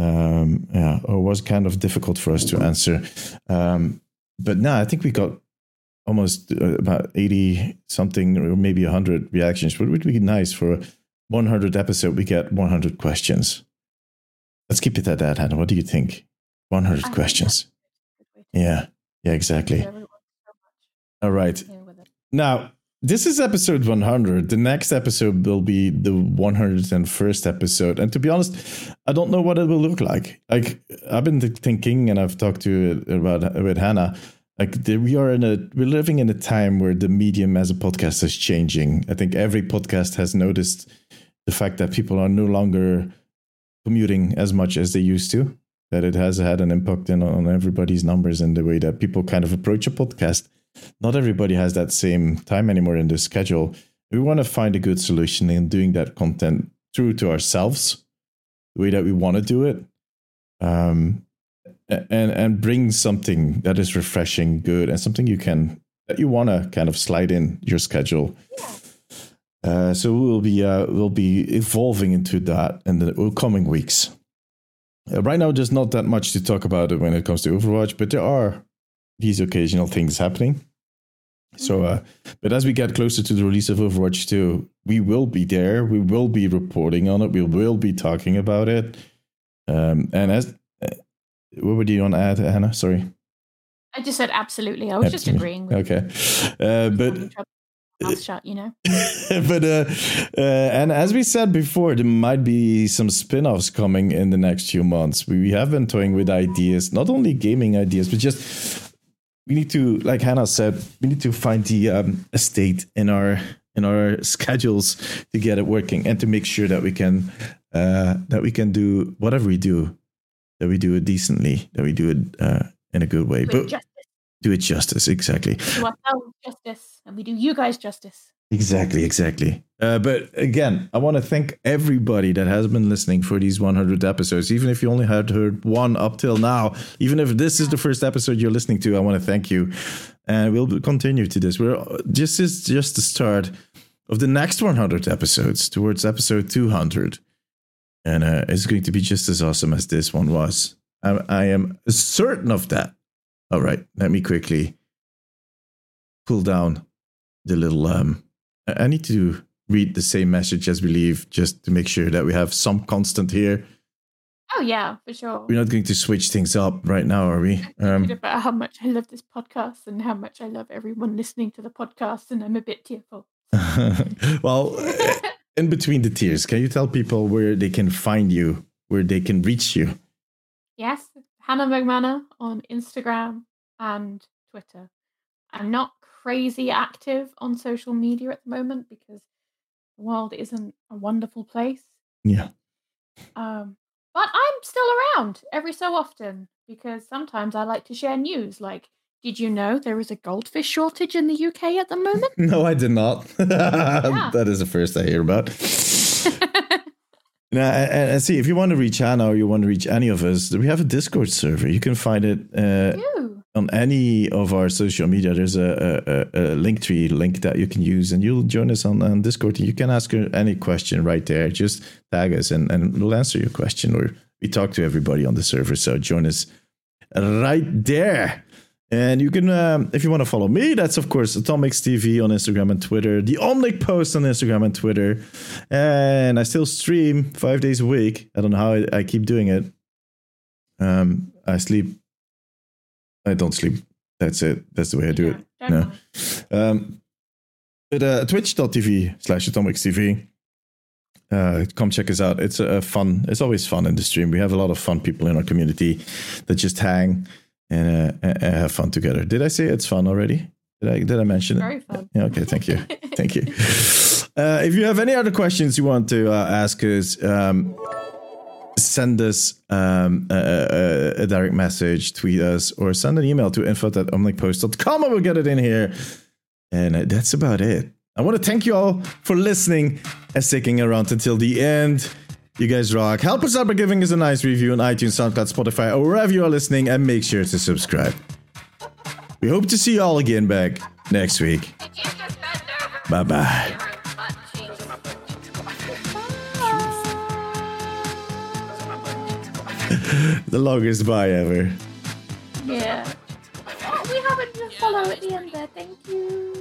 um, yeah, or was kind of difficult for us to answer. Um, but no, I think we got almost uh, about eighty something, or maybe one hundred reactions, but it would be nice for one hundredth episode, we get one hundred questions. Let's keep it at that, Hannah. What do you think? one hundred I think questions. that's a good way to Yeah. Yeah, exactly. everyone so much All right. here with it. Now, this is episode one hundred. The next episode will be the one hundred first episode. And to be honest, I don't know what it will look like. Like, I've been th- thinking, and I've talked to about with Hannah. Like the, we are in a, we're living in a time where the medium as a podcast is changing. I think every podcast has noticed the fact that people are no longer commuting as much as they used to. That it has had an impact in, on everybody's numbers and the way that people kind of approach a podcast. Not everybody has that same time anymore in their schedule. We want to find a good solution in doing that content true to ourselves, the way that we want to do it. Um, and and bring something that is refreshing, good, and something you can that you want to kind of slide in your schedule. Yeah. Uh, so we'll be uh, we'll be evolving into that in the coming weeks. Uh, right now, there's not that much to talk about it when it comes to Overwatch, but there are these occasional things happening. So, uh, but as we get closer to the release of Overwatch two, we will be there. We will be reporting on it. We will be talking about it. Um, and as what would you want to add, Hannah? Sorry. I just said absolutely. I was just Absolutely. agreeing with Okay. Uh, but mouth shut, you know. but uh, uh, and as we said before, there might be some spin-offs coming in the next few months. We, we have been toying with ideas, not only gaming ideas, but just we need to, like Hannah said, we need to find the um, estate in our in our schedules to get it working and to make sure that we can uh, that we can do whatever we do, that we do it decently, that we do it uh, in a good way, Do it but justice. do it justice. Exactly. Do ourselves justice, and we do you guys justice. Exactly, exactly. Uh, but again, I want to thank everybody that has been listening for these one hundred episodes. Even if you only had heard one up till now, even if this is the first episode you're listening to, I want to thank you. And we'll continue to this. We're this is just the start of the next one hundred episodes towards episode two hundred. And uh, it's going to be just as awesome as this one was. I, I am certain of that. All right, let me quickly pull down the little... Um, I need to read the same message as we leave, just to make sure that we have some constant here. Oh yeah, for sure. We're not going to switch things up right now, are we? Um, about how much I love this podcast and how much I love everyone listening to the podcast, and I'm a bit tearful. well, in between the tears, can you tell people where they can find you, where they can reach you? Yes, Hannah McManus on Instagram and Twitter. I'm not crazy active on social media at the moment because the world isn't a wonderful place. Yeah. Um, but I'm still around every so often because sometimes I like to share news. Like, did you know there is a goldfish shortage in the U K at the moment? No, I did not. Yeah. That is the first I hear about. Now, and, and see, if you want to reach Hannah or you want to reach any of us, we have a Discord server. You can find it uh, on any of our social media. There's a, a, a link tree link that you can use, and you'll join us on, on Discord. You can ask her any question right there. Just tag us, and, and we'll answer your question. Or we talk to everybody on the server, so join us right there. And you can, um, if you want to follow me, that's of course Atomics T V on Instagram and Twitter, the Omnic Post on Instagram and Twitter. And I still stream five days a week. I don't know how I, I keep doing it. Um, I sleep. I don't sleep. That's it. That's the way I do Yeah, it. No. Um, but uh, twitch.tv slash Atomics TV. Uh, come check us out. It's a fun. It's always fun in the stream. We have a lot of fun people in our community that just hang and, uh, and have fun together. Did I say it's fun already? Did I did I mention it? Very fun. Yeah, okay, thank you. Thank you. Uh, if you have any other questions you want to uh, ask us, um, send us um, a, a, a direct message, tweet us, or send an email to info at omnicpost dot com and we'll get it in here. And uh, that's about it. I want to thank you all for listening and sticking around until the end. You guys rock. Help us out by giving us a nice review on iTunes, SoundCloud, Spotify, or wherever you are listening, and make sure to subscribe. We hope to see you all again back next week. Bye bye. The longest bye ever. Yeah. Oh, we haven't just follow at the end there. Thank you.